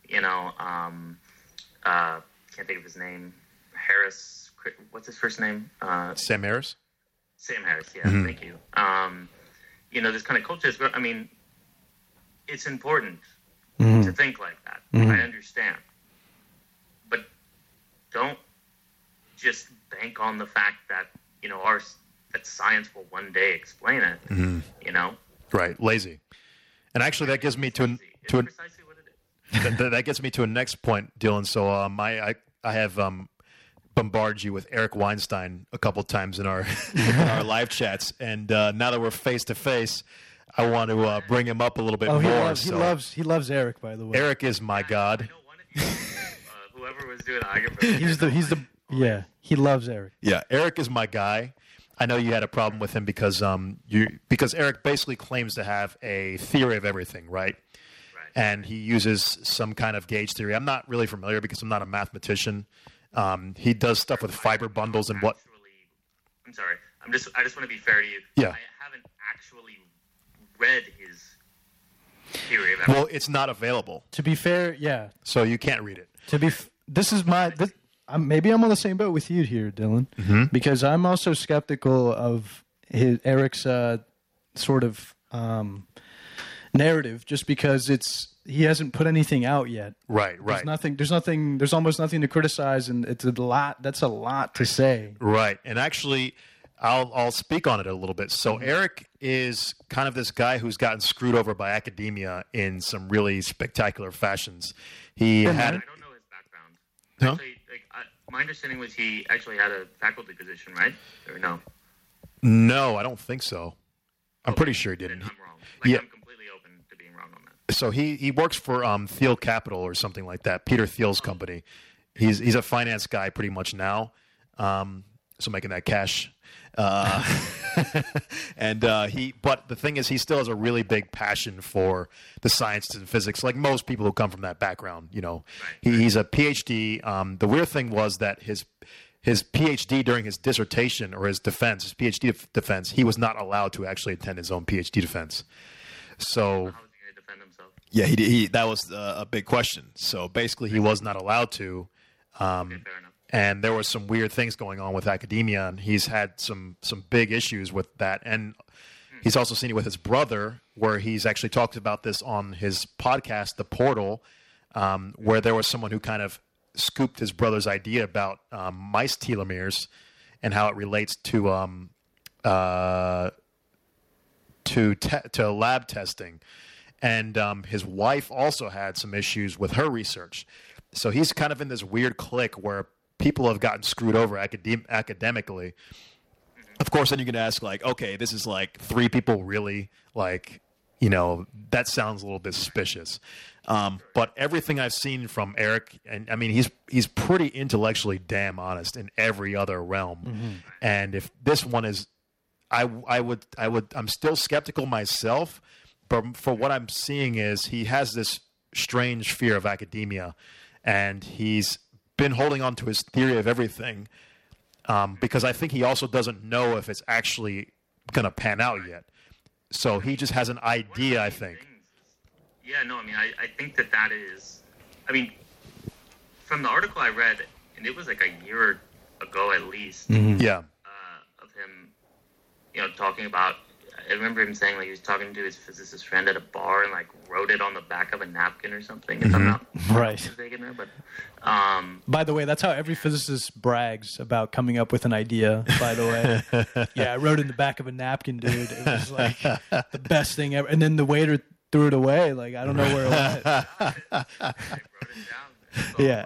can't think of his name, Harris. What's his first name? Sam Harris. Sam Harris. Yeah, thank you. This kind of culture is. I mean, it's important to think like that. I understand, but don't just bank on the fact that that science will one day explain it. Right. Lazy. And actually, that gives me to precisely what it is. that gets me to a next point, Dylan. So I have bombarded you with Eric Weinstein a couple times in our our live chats, and now that we're face to face, I want to bring him up a little bit more. He loves Eric, by the way. Eric is my god. One of you, whoever was doing he loves Eric. Yeah, Eric is my guy. I know you had a problem with him because Eric basically claims to have a theory of everything, right? And he uses some kind of gauge theory. I'm not really familiar because I'm not a mathematician. He does stuff with fiber bundles and what. I'm sorry. I just want to be fair to you. Yeah. I haven't actually read his theory of everything. Well, it's not available. To be fair, yeah. So you can't read it. Maybe I'm on the same boat with you here, Dylan, because I'm also skeptical of Eric's sort of narrative, just because he hasn't put anything out yet. Right. There's almost nothing to criticize, and it's a lot. That's a lot to say. Right, and actually, I'll speak on it a little bit. So Eric is kind of this guy who's gotten screwed over by academia in some really spectacular fashions. I don't know his background. Huh? Actually, my understanding was he actually had a faculty position, right? Or no? No, I don't think so. I'm pretty sure he didn't. Then I'm wrong. Yeah. I'm completely open to being wrong on that. So he works for Thiel Capital or something like that, Peter Thiel's company. He's a finance guy pretty much now, so making that cash. But the thing is, he still has a really big passion for the sciences and physics, like most people who come from that background. He's a PhD. The weird thing was that his PhD during his dissertation or his PhD defense, he was not allowed to actually attend his own PhD defense. So How was he going to defend himself? yeah, he that was a big question. So basically, he was not allowed to. Okay, fair enough. And there was some weird things going on with academia, and he's had some big issues with that. And he's also seen it with his brother, where he's actually talked about this on his podcast, The Portal, where there was someone who kind of scooped his brother's idea about mice telomeres and how it relates to lab testing. And his wife also had some issues with her research. So he's kind of in this weird clique where people have gotten screwed over academically. Of course, then you can ask, like, okay, this is like 3 people really, like, that sounds a little bit suspicious. But everything I've seen from Eric, and I mean, he's pretty intellectually damn honest in every other realm. And if this one is, I'm still skeptical myself, but for what I'm seeing is he has this strange fear of academia, and he's been holding on to his theory of everything because I think he also doesn't know if it's actually going to pan out yet. So he just has an idea, I think. Yeah, no, I mean, I think that is, I mean, from the article I read, and it was like a year ago at least, Yeah. of him, talking about, I remember him saying, like, he was talking to his physicist friend at a bar and, like, wrote it on the back of a napkin or something, if I'm not mistaken there, but... By the way, that's how every physicist brags about coming up with an idea, by the way. Yeah, I wrote it in the back of a napkin, dude. It was, like, the best thing ever. And then the waiter threw it away. Like, I don't know where it went. I wrote it down. Yeah.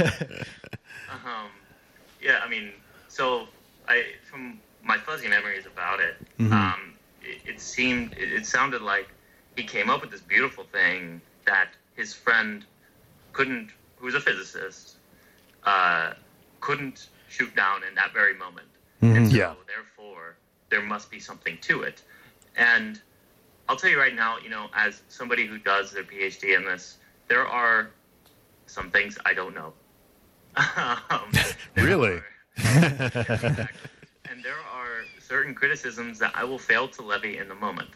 Yeah, I mean, so from my fuzzy memories about it, it sounded like he came up with this beautiful thing that his friend who's a physicist, couldn't shoot down in that very moment. Mm-hmm. And so, Yeah. therefore, there must be something to it. And I'll tell you right now, as somebody who does their PhD in this, there are some things I don't know. Really? Exactly. And there are certain criticisms that I will fail to levy in the moment.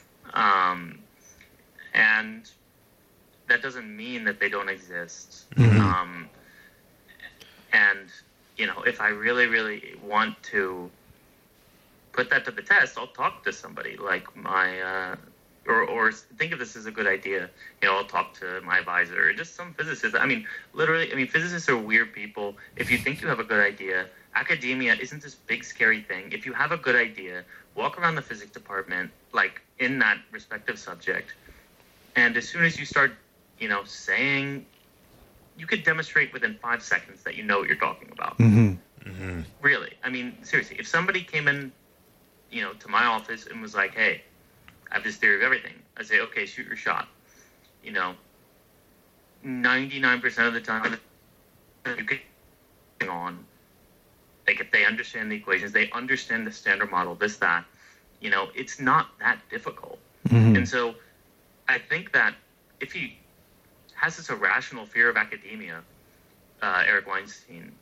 And that doesn't mean that they don't exist. Mm-hmm. And, if I really, really want to put that to the test, I'll talk to somebody like my, or think of this as a good idea. I'll talk to my advisor or just some physicist. Literally, physicists are weird people. If you think you have a good idea, academia isn't this big, scary thing. If you have a good idea, walk around the physics department, like in that respective subject. And as soon as you start, saying, you could demonstrate within 5 seconds that you know what you're talking about. Mm-hmm. Mm-hmm. Really. Seriously, if somebody came in, to my office and was like, hey, I have this theory of everything, I'd say, okay, shoot your shot. 99% of the time, you could on. Like, if they understand the equations, they understand the standard model, this, that, it's not that difficult. Mm-hmm. And so I think that if he has this irrational fear of academia, Eric Weinstein,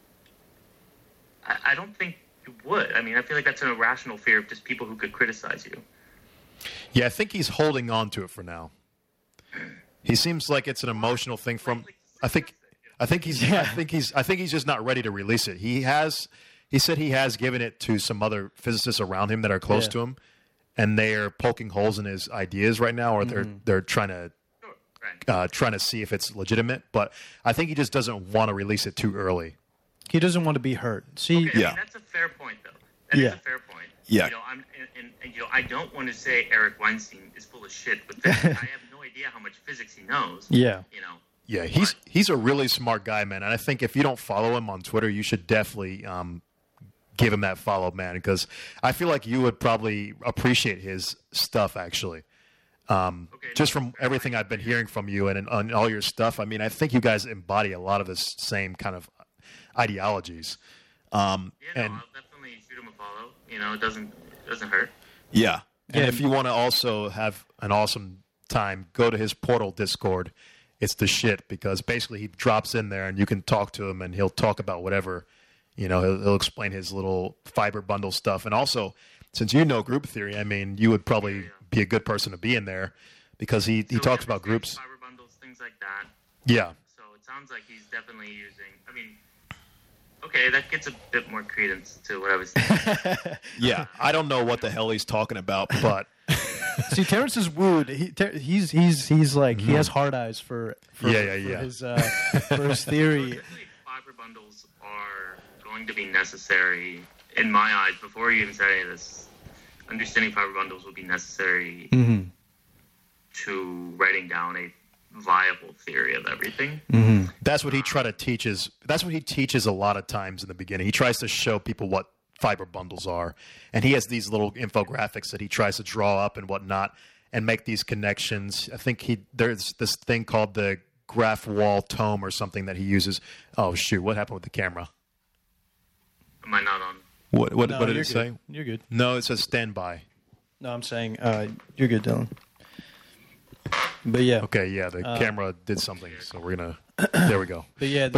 I don't think you would. I feel like that's an irrational fear of just people who could criticize you. Yeah, I think he's holding on to it for now. He seems like it's an emotional thing from. I think he's just not ready to release it. He said he has given it to some other physicists around him that are close to him, and they are poking holes in his ideas right now, or they're trying to see if it's legitimate. But I think he just doesn't want to release it too early. He doesn't want to be hurt. See, Okay, that's a fair point, though. That is a fair point. Yeah. I don't want to say Eric Weinstein is full of shit with physics. I have no idea how much physics he knows. Yeah. Yeah, he's a really smart guy, man. And I think if you don't follow him on Twitter, you should definitely give him that follow, man, because I feel like you would probably appreciate his stuff, actually. Just from everything I've been hearing from you and on all your stuff, I think you guys embody a lot of the same kind of ideologies. I'll definitely shoot him a follow. It doesn't hurt. Yeah. And if you want to also have an awesome time, go to his Portal Discord. It's the shit, because basically he drops in there and you can talk to him and he'll talk about whatever. He'll explain his little fiber bundle stuff. And also, since you know group theory, you would probably be a good person to be in there, because he talks about groups. Fiber bundles, things like that. Yeah. So it sounds like he's definitely using. Okay, that gets a bit more credence to what I was thinking. Yeah. I don't know what the hell he's talking about, but see, Terrence is wooed. He's like he has hard eyes for his for his theory. Definitely fiber bundles are going to be necessary in my eyes. Before you even said any of this, understanding fiber bundles will be necessary to writing down a viable theory of everything. Mm-hmm. That's what he teaches. That's what he teaches a lot of times in the beginning. He tries to show people what fiber bundles are, and he has these little infographics that he tries to draw up and whatnot and make these connections. I think there's this thing called the graph wall tome or something that he uses. Oh shoot, what happened with the camera? Am I not on? What No, did you're it say? good. You're good. No, it says standby. No, I'm saying you're good, Dylan. But yeah. Okay, yeah, the camera did something, so we're gonna. There we go. But yeah.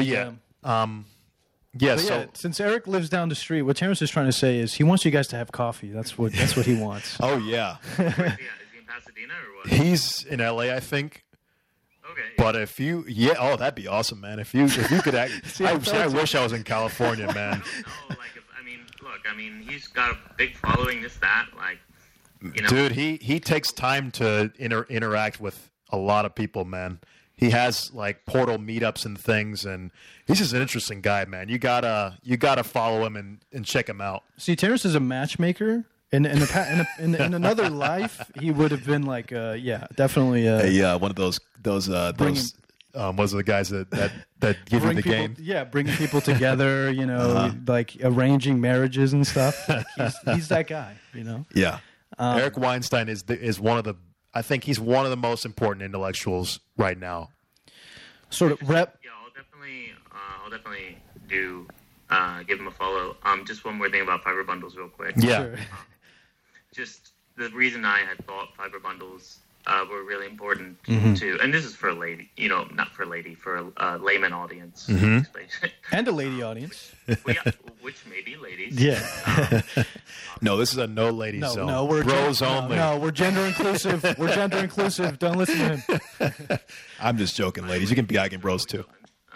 Since Eric lives down the street, what Terrence is trying to say is he wants you guys to have coffee. That's what he wants. oh yeah. Is he in Pasadena or what? He's in LA, I think. Okay. But if you, that'd be awesome, man. If you could act, I wish I was in California, man. No, he's got a big following. This, that, Dude, he takes time to interact with a lot of people, man. He has Portal meetups and things, and he's just an interesting guy, man. You gotta follow him and check him out. See, Terrence is a matchmaker. In another life, he would have been definitely. One of those was the guys that give you the game. Yeah, bringing people together. Arranging marriages and stuff. He's that guy. Yeah. Eric Weinstein is one of the. I think he's one of the most important intellectuals right now. sort of rep. Yeah, I'll definitely do give him a follow. Just one more thing about fiber bundles, real quick. Yeah. Sure. Just the reason I had thought fiber bundles were really important Mm-hmm. to, and this is for a lady, not for a lady, for a layman audience, And a lady audience. which may be ladies. Yeah. No, this is a no ladies No, zone. no, we're bros only. No, we're gender inclusive. We're gender inclusive. Don't listen to him. I'm just joking, ladies. You can be Eigen Bros too.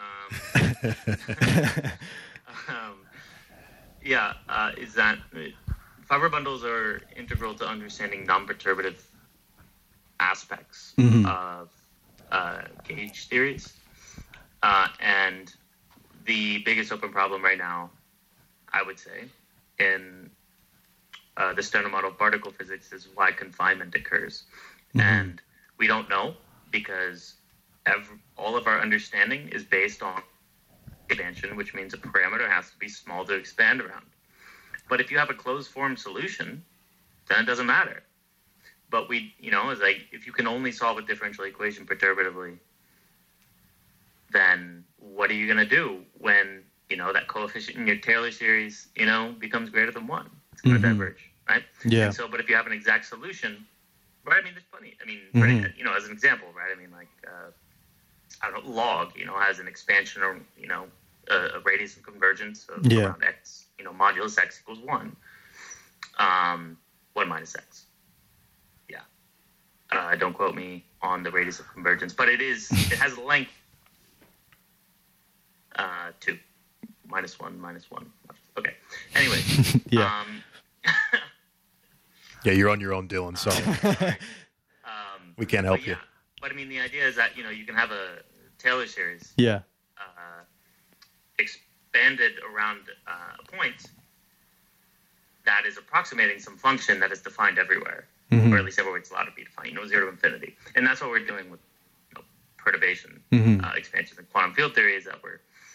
Is that fiber bundles are integral to understanding non-perturbative aspects of gauge theories. And the biggest open problem right now, I would say, in the standard model of particle physics is why confinement occurs. And we don't know because all of our understanding is based on expansion, which means a parameter has to be small to expand around. But if you have a closed form solution, then it doesn't matter. But it's like if you can only solve a differential equation perturbatively, then what are you going to do when, that coefficient in your Taylor series, becomes greater than 1? It's going to diverge, right? Yeah. And so, but if you have an exact solution, right? I mean, there's plenty. I mean, as an example, right? I mean, like, I don't know, log, has an expansion or, a radius of convergence of around x, modulus x equals 1. 1 minus x. Yeah. Don't quote me on the radius of convergence, but it has a length 2. Minus 1, minus 1. Okay. Anyway. Yeah. Yeah, you're on your own, Dylan. Sorry. We can't help you. But I mean, the idea is that, you can have a Taylor series Yeah. expanded around a point that is approximating some function that is defined everywhere, or at least everywhere it's allowed to be defined, 0 to infinity. And that's what we're doing with perturbation expansions in quantum field theory, is that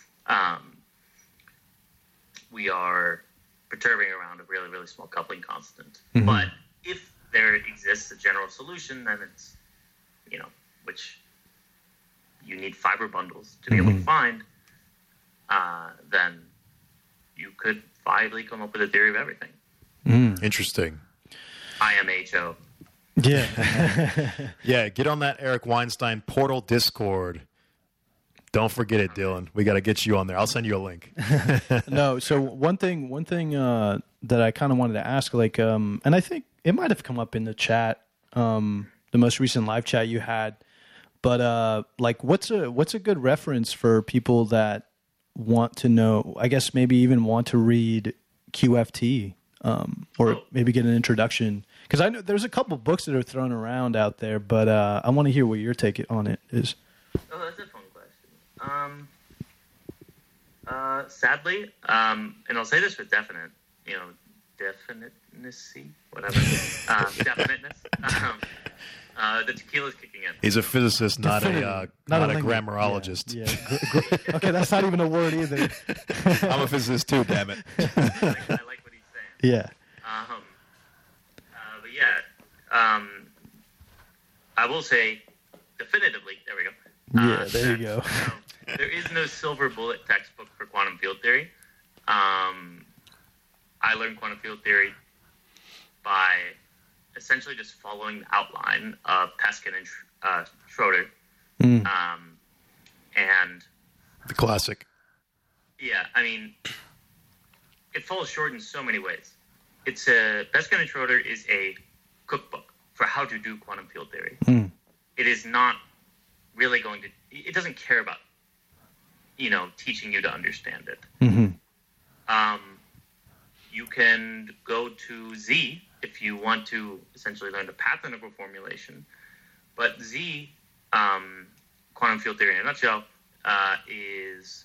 we are perturbing around a really, really small coupling constant. But if there exists a general solution, then it's, which you need fiber bundles to be able to find, then you could viably come up with a theory of everything. Interesting. IMHO. Yeah. Yeah, get on that Eric Weinstein Portal Discord. Don't forget it, Dylan. We got to get you on there. I'll send you a link. No. So one thing that I kind of wanted to ask, and I think it might have come up in the chat, the most recent live chat you had, but what's a good reference for people that want to know, I guess maybe even want to read QFT, or maybe get an introduction? Because I know there's a couple books that are thrown around out there, but I want to hear what your take on it is. Oh, that's a fun question. Sadly, and I'll say this with definiteness, whatever, definiteness. The tequila's kicking in. He's a physicist, not a linguist. grammarologist. Yeah. Okay, that's not even a word either. I'm a physicist too, damn it. I like what he's saying. Yeah. But yeah, I will say definitively. There we go. Yeah, there you go. There is no silver bullet textbook for quantum field theory. I learned quantum field theory by essentially just following the outline of Peskin and Schroeder. And The classic. yeah, I mean, it falls short in so many ways. Peskin and Schroeder is a cookbook for how to do quantum field theory. It is not really it doesn't care about, teaching you to understand it. You can go to Z if you want to essentially learn the path integral formulation. But Z, quantum field theory in a nutshell, is...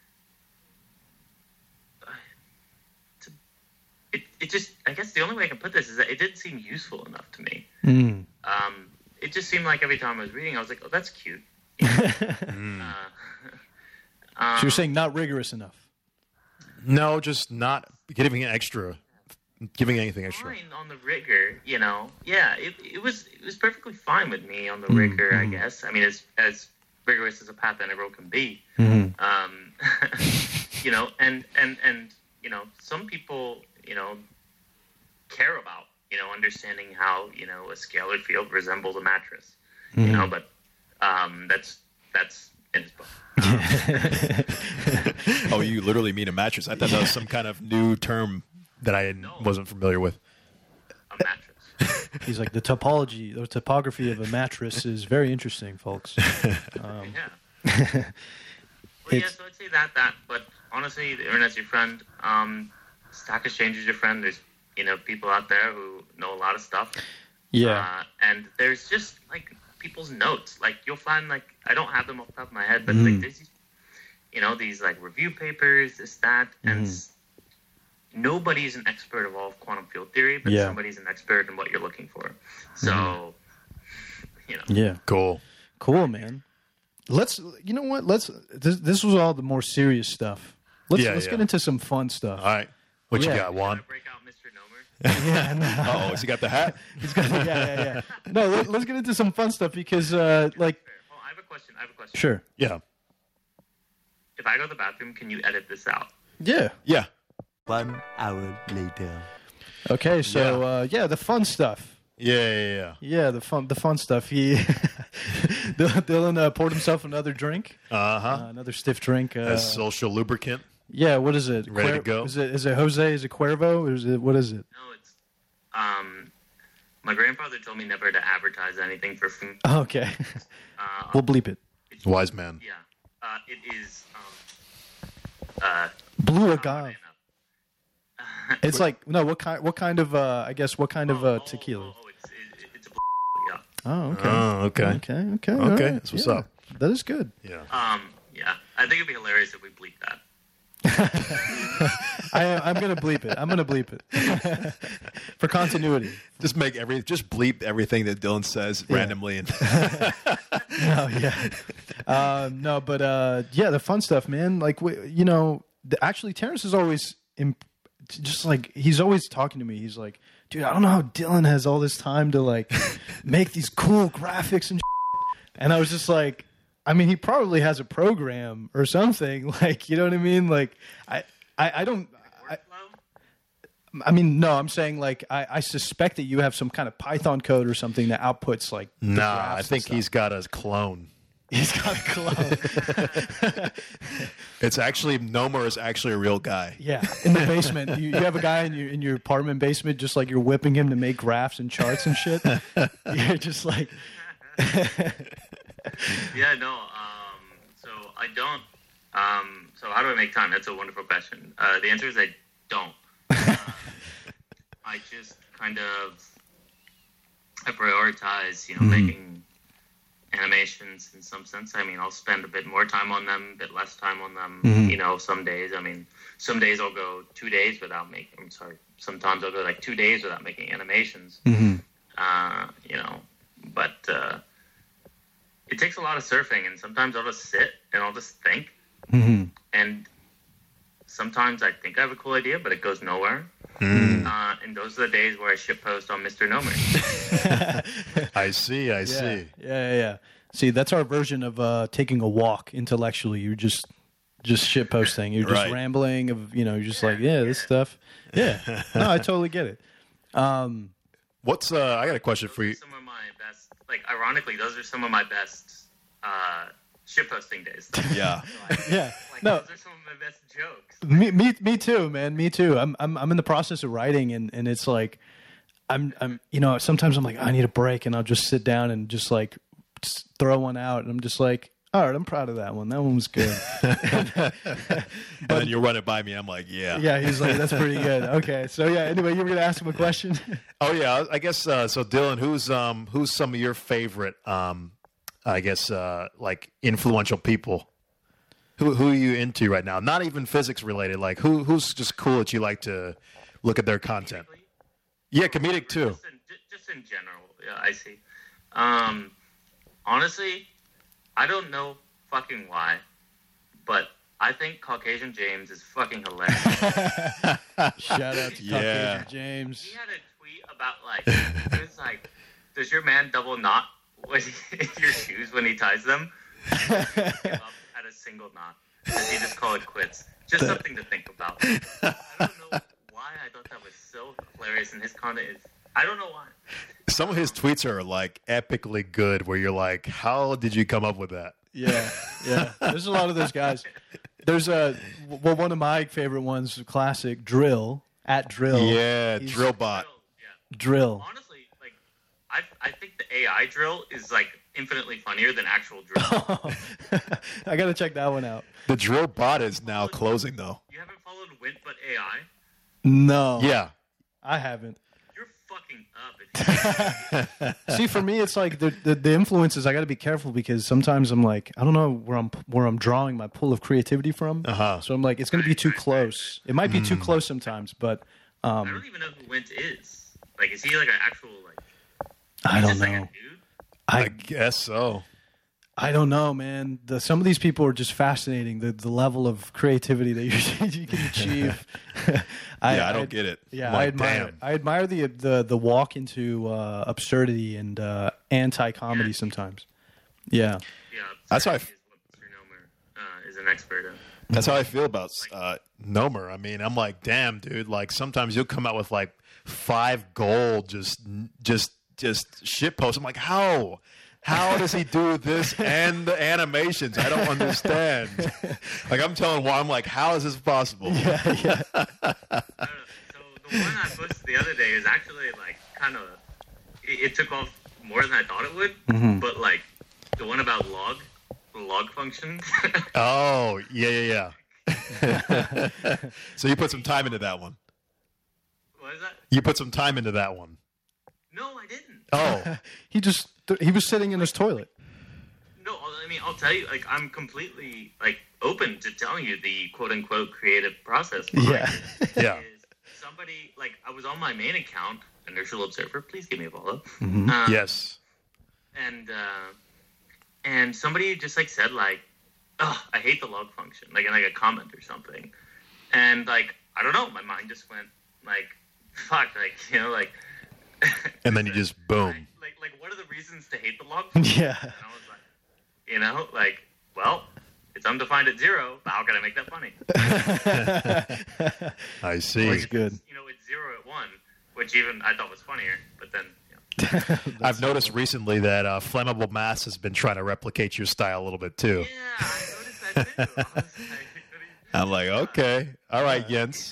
It just, I guess the only way I can put this is that it didn't seem useful enough to me. It just seemed like every time I was reading, I was like, oh, that's cute. So you're saying not rigorous enough? No, just not giving anything extra. Fine on the rigor, Yeah, it was perfectly fine with me on the rigor, I guess. I mean, as rigorous as a path that everyone can be. You know, and you know, some people, you know, care about, you know, understanding how, you know, a scalar field resembles a mattress. You know, but that's in his book. Oh, you literally mean a mattress? I thought that was some kind of new term that I wasn't familiar with. A mattress. He's like, the topography of a mattress is very interesting, folks. Yeah. Well, yeah, so I'd say that, but honestly, the internet's your friend. Stock Exchange is your friend. There's, you know, people out there who know a lot of stuff. Yeah. And there's just, like, people's notes. Like, you'll find, like, I don't have them off the top of my head, but, like, there's these, you know, these, like, review papers, this, that, and nobody's an expert of all of quantum field theory, but somebody's an expert in what you're looking for. So, you know. Yeah. Cool, man. You know what? This was all the more serious stuff. Let's get into some fun stuff. All right. What you got, Juan? Break out Mr. Nomer. Yeah, no. Oh, has he got the hat? He's got, yeah. No, let's get into some fun stuff because, like... Oh, I have a question. Sure. Yeah. If I go to the bathroom, can you edit this out? Yeah. Yeah. 1 hour later. Okay, so, the fun stuff. Yeah. Yeah, the fun stuff. He... Dylan poured himself another drink. Another stiff drink. As social lubricant. Yeah, what is it? Ready to go? Is it Jose? Is it Cuervo? What is it? No, it's my grandfather told me never to advertise anything for food. Okay. We'll bleep it. Wise man. Yeah. It is Blue Agave. It's like no. What kind of? I guess what kind of tequila? It's a yeah. Oh, okay. Okay. Okay. All right. That's what's up. That is good. Yeah. Yeah. I think it'd be hilarious if we bleep that. I'm gonna bleep it. For continuity. Just bleep everything that Dylan says randomly. And No, but the fun stuff, man. Like, actually, Terrence is always just like he's always talking to me. He's like, dude, I don't know how Dylan has all this time to like make these cool graphics and shit. And I was just like, I mean, he probably has a program or something. Like, you know what I mean? Like, I don't. I mean, no, I'm saying like I suspect that you have some kind of Python code or something that outputs like. Nah, I think he's got a clone. He's got a clone. It's actually Nomer is actually a real guy. Yeah, in the basement, you have a guy in your apartment basement, just like you're whipping him to make graphs and charts and shit. You're just like. Yeah, no. So I don't. So how do I make time? That's a wonderful question. The answer is I don't. I just kind of I prioritize, making animations in some sense. I mean, I'll spend a bit more time on them, a bit less time on them. Some days. I mean, some days I'll go 2 days without making. I'm sorry. Sometimes I'll go like 2 days without making animations. But it takes a lot of surfing, and sometimes I'll just sit and I'll just think. And sometimes I think I have a cool idea, but it goes nowhere. And those are the days where I shitpost on Mr. Nomer. I see. Yeah. See, that's our version of taking a walk intellectually. You're just shitposting. You're just rambling of, you're just this stuff. Yeah. No, I totally get it. I got a question for you. Some of my best, ironically, those are some of my best shitposting days. Yeah. Yeah. Those are some of my best jokes. Me too, man. Me too. I'm in the process of writing, and it's like, I'm sometimes I'm like, I need a break, and I'll just sit down and just throw one out, and I'm just like, all right, I'm proud of that one. That one was good. And then you'll run it by me. I'm like, yeah. Yeah, he's like, that's pretty good. Okay, so yeah. Anyway, you were gonna ask him a question. Oh yeah, I guess so. Dylan, who's some of your favorite, influential people? Who are you into right now? Not even physics related. Like who's just cool that you like to look at their content? Yeah, comedic too. Just in general. Yeah, I see. Honestly, I don't know fucking why, but I think Caucasian James is fucking hilarious. Shout out to Caucasian James. He had a tweet about it was like, does your man double knot in your shoes when he ties them? give up at a single knot. Does he just call it quits? Just something to think about. I don't know why I thought that was so hilarious, and his content is. I don't know why. Some of his tweets are like epically good, where you're like, "How did you come up with that?" Yeah, yeah. There's a lot of those guys. There's one of my favorite ones, classic Drill at Drill. Yeah, He's- Drillbot. Yeah. Drill. Honestly, like I think the AI drill is like infinitely funnier than actual drill. I gotta check that one out. The Drillbot is now closing though. You haven't followed Wint but AI? No, Yeah. I haven't. You're fucking up. If you See, for me, it's like the influences. I got to be careful because sometimes I'm like, I don't know where I'm drawing my pool of creativity from. Uh-huh. So I'm like, it's going to be too close. It might be too close sometimes, but I don't even know who Wint is. Like, is he like an actual like? I He's don't just like a know. dude? I guess so. I don't know, man. Some of these people are just fascinating. The level of creativity that you can achieve. I don't get it. Yeah, Like, I admire. damn. I admire the walk into absurdity and anti-comedy Yeah. sometimes. Yeah. Yeah, That's how I is what Mr. Nomer is an expert in. That's how I feel about Nomer. I mean, I'm like, damn, dude. Like sometimes you'll come out with like 5 gold, just shit posts. I'm like, how? How does he do this and the animations? I don't understand. Like I'm telling Juan, I'm like, how is this possible? Yeah. I don't know. So the one I posted the other day is actually like kind of it took off more than I thought it would. Mm-hmm. But like the one about the log function. Oh, yeah. So you put some time into that one. What is that? You put some time into that one. No, I didn't. Oh, He was sitting in his toilet. No, I mean I'll tell you. Like I'm completely like open to telling you the quote unquote creative process. behind Yeah. it. yeah. Is somebody like I was on my main account, Inertial Observer. Please give me a follow. Yes. And somebody just like said like, "Oh, I hate the log function," like in like a comment or something, and like I don't know, my mind just went like, "Fuck," like like. And then you just boom. Like what are the reasons to hate the log function? Yeah. And I was like, well, it's undefined at 0. But how can I make that funny? I see. That's good. It's 0 at 1, which even I thought was funnier. But then, I've noticed recently that Flammable Mass has been trying to replicate your style a little bit too. yeah, I noticed that too. I was like, I'm like, okay, all right, Jens.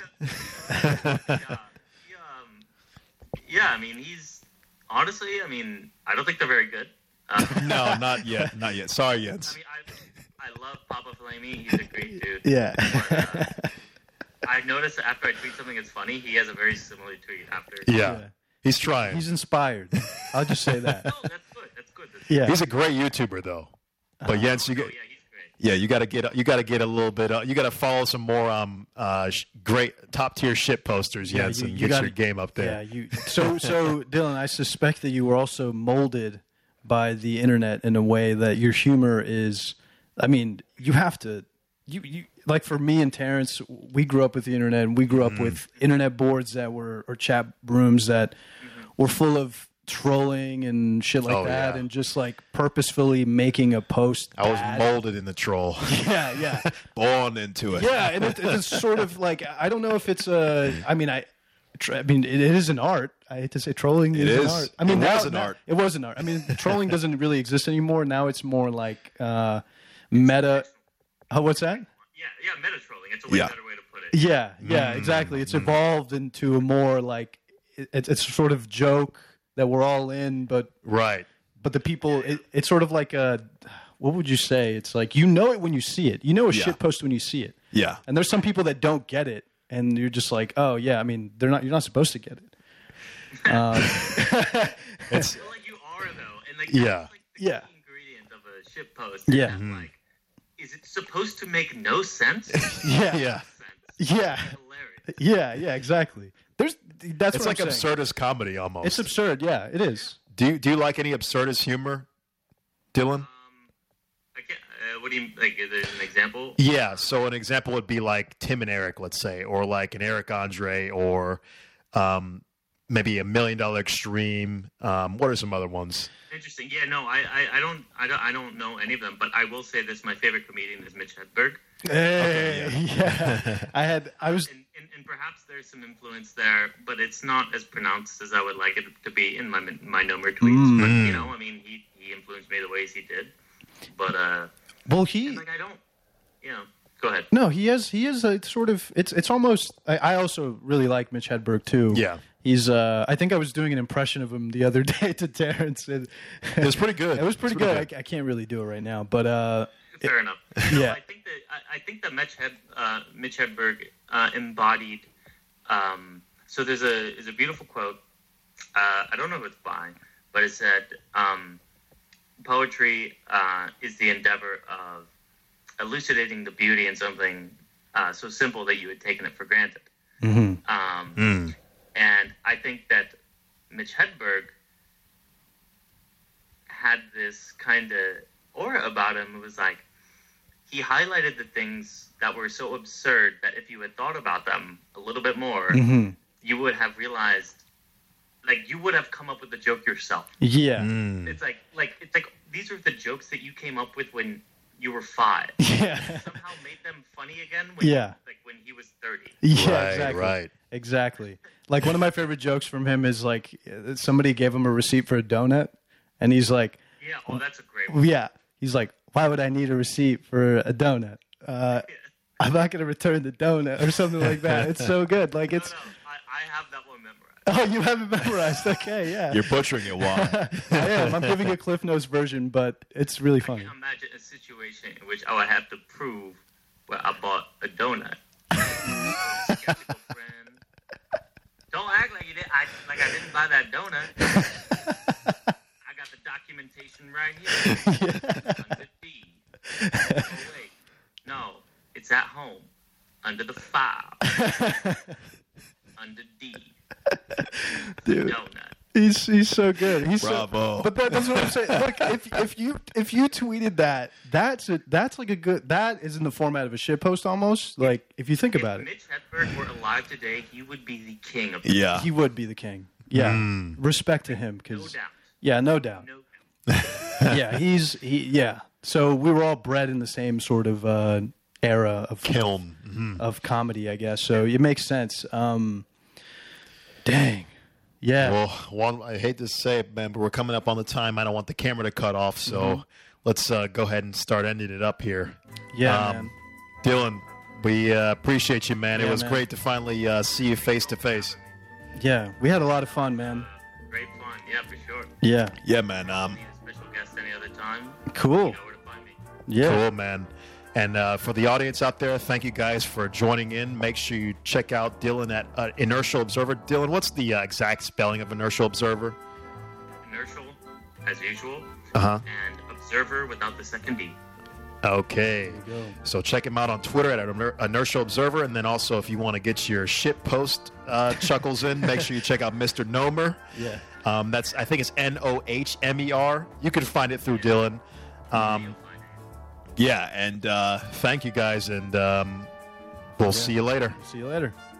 yeah, I mean, he's honestly, I mean, I don't think they're very good. No, not yet, not yet. Sorry, Jens. I mean, I love Papa Flamey. He's a great dude. Yeah. But, I noticed that after I tweet something that's funny, he has a very similar tweet after. Yeah, he's trying. He's inspired. I'll just say that. No, that's good. That's good. Yeah. He's a great YouTuber though. But Jens, you Oh, get. yeah, he's great. Yeah, you got to get a little bit. You got to follow some more great top tier shit posters, Yeah, Jens, you and get gotta- your game up Yeah, there. so Dylan, I suspect that you were also molded by the internet in a way that your humor is. I mean, you have to. You like for me and Terrence, we grew up with the internet, and we grew up with internet boards that were or chat rooms that were full of trolling and shit like Oh, that, yeah. and just like purposefully making a post. I was bad. molded in the troll. Yeah. Born into it. Yeah, and it's sort of like I don't know if it's a. I mean, it is an art. I hate to say trolling It is an is. art. I mean, It was now- an now- art. It was an art. I mean, trolling doesn't really exist anymore. Now it's more like meta. Oh, what's that? Yeah, meta trolling. It's a way Yeah. better way to put it. Yeah, exactly. It's evolved into a more like it's sort of joke that we're all in, but Right. the people it's sort of like a. What would you say? It's like you know it when you see it. You know a Yeah. shit post when you see it. Yeah. And there's some people that don't get it, and you're just like, oh yeah. I mean, you're not supposed to get it. I feel like you are though, and like Yeah. that's, like the Yeah. key ingredient of a shit post. Yeah. Is that, like, is it supposed to make no sense? Yeah, Yeah. Sense. yeah, Hilarious. yeah. Exactly. That's It's what like I'm saying. absurdist comedy almost. It's absurd. Yeah, it is. Do you like any absurdist humor, Dylan? I can't. What do you like? Is there an example? Yeah, so an example would be like Tim and Eric, let's say, or like an Eric Andre, or maybe $1 Million Extreme. What are some other ones? Interesting. Yeah, no, I don't know any of them, but I will say this: my favorite comedian is Mitch Hedberg. Hey, yeah. I was. And perhaps there's some influence there, but it's not as pronounced as I would like it to be in my Nomer tweets. But you know, I mean, he influenced me the ways he did. But Well, and, like I don't, you know. Go ahead. No, he is a sort of. It's almost. I also really like Mitch Hedberg too. Yeah. He's. I think I was doing an impression of him the other day to Terrence. It was pretty good. It was pretty good. I can't really do it right now, but. Fair enough. Yeah. I think that Mitch Hedberg embodied. So there's a beautiful quote. I don't know who it's by, but it said, "Poetry is the endeavor of elucidating the beauty in something so simple that you had taken it for granted." Mm-hmm. And I think that Mitch Hedberg had this kind of aura about him. It was like he highlighted the things that were so absurd that if you had thought about them a little bit more, you would have realized, like, you would have come up with the joke yourself. Yeah. It's like these are the jokes that you came up with when you were 5. Yeah. Somehow made them funny again when when he was 30. Yeah, Right. Exactly. Like, one of my favorite jokes from him is, like, somebody gave him a receipt for a donut, and he's like, yeah, oh, that's a great one. yeah. He's like, why would I need a receipt for a donut? I'm not going to return the donut or something like that. It's so good. Like, it's. No, I have that one memorized. Oh, you have it memorized. Okay, yeah. You're butchering it, Juan. I am. I'm giving a Cliff Notes version, but it's really I funny. can imagine a situation in which I would have to prove where I bought a donut. Skeptical friend. Don't act like you did. I didn't buy that donut. I got the documentation right here. Under D. Oh wait, no, it's at home. Under the file. Under D. Dude. Donut. He's so good. He's Bravo. But that's what I'm saying. Look, if you tweeted that, that's like a good. That is in the format of a shit post almost. Like, if you think about If it, Mitch Hedberg were alive today, he would be the king of Yeah. he would be the king. Yeah, respect to him no because doubt. yeah, no doubt. No doubt. Yeah. So we were all bred in the same sort of era of Kiln. of comedy, I guess. So it makes sense. Dang. Yeah. Well, Juan, I hate to say it, man, but we're coming up on the time. I don't want the camera to cut off, so let's go ahead and start ending it up here. Yeah, man. Dylan, we appreciate you, man. Yeah, it was man. great to finally see you face to face. Yeah. We had a lot of fun, man. Great fun. Yeah, for sure. Yeah. Yeah, man. Need a special guest any other time. Cool. You know where to find me. Yeah. Cool, man. And for the audience out there, thank you guys for joining in. Make sure you check out Dylan at Inertial Observer. Dylan, what's the exact spelling of Inertial Observer? Inertial, as usual. Uh-huh. And Observer without the second D. Okay. There you go. So check him out on Twitter at Inertial Observer. And then also, if you want to get your shit post chuckles in, make sure you check out Mr. Nomer. Yeah. I think it's Nohmer. You can find it through Dylan. Yeah, and Thank you guys, and we'll see you later. See you later.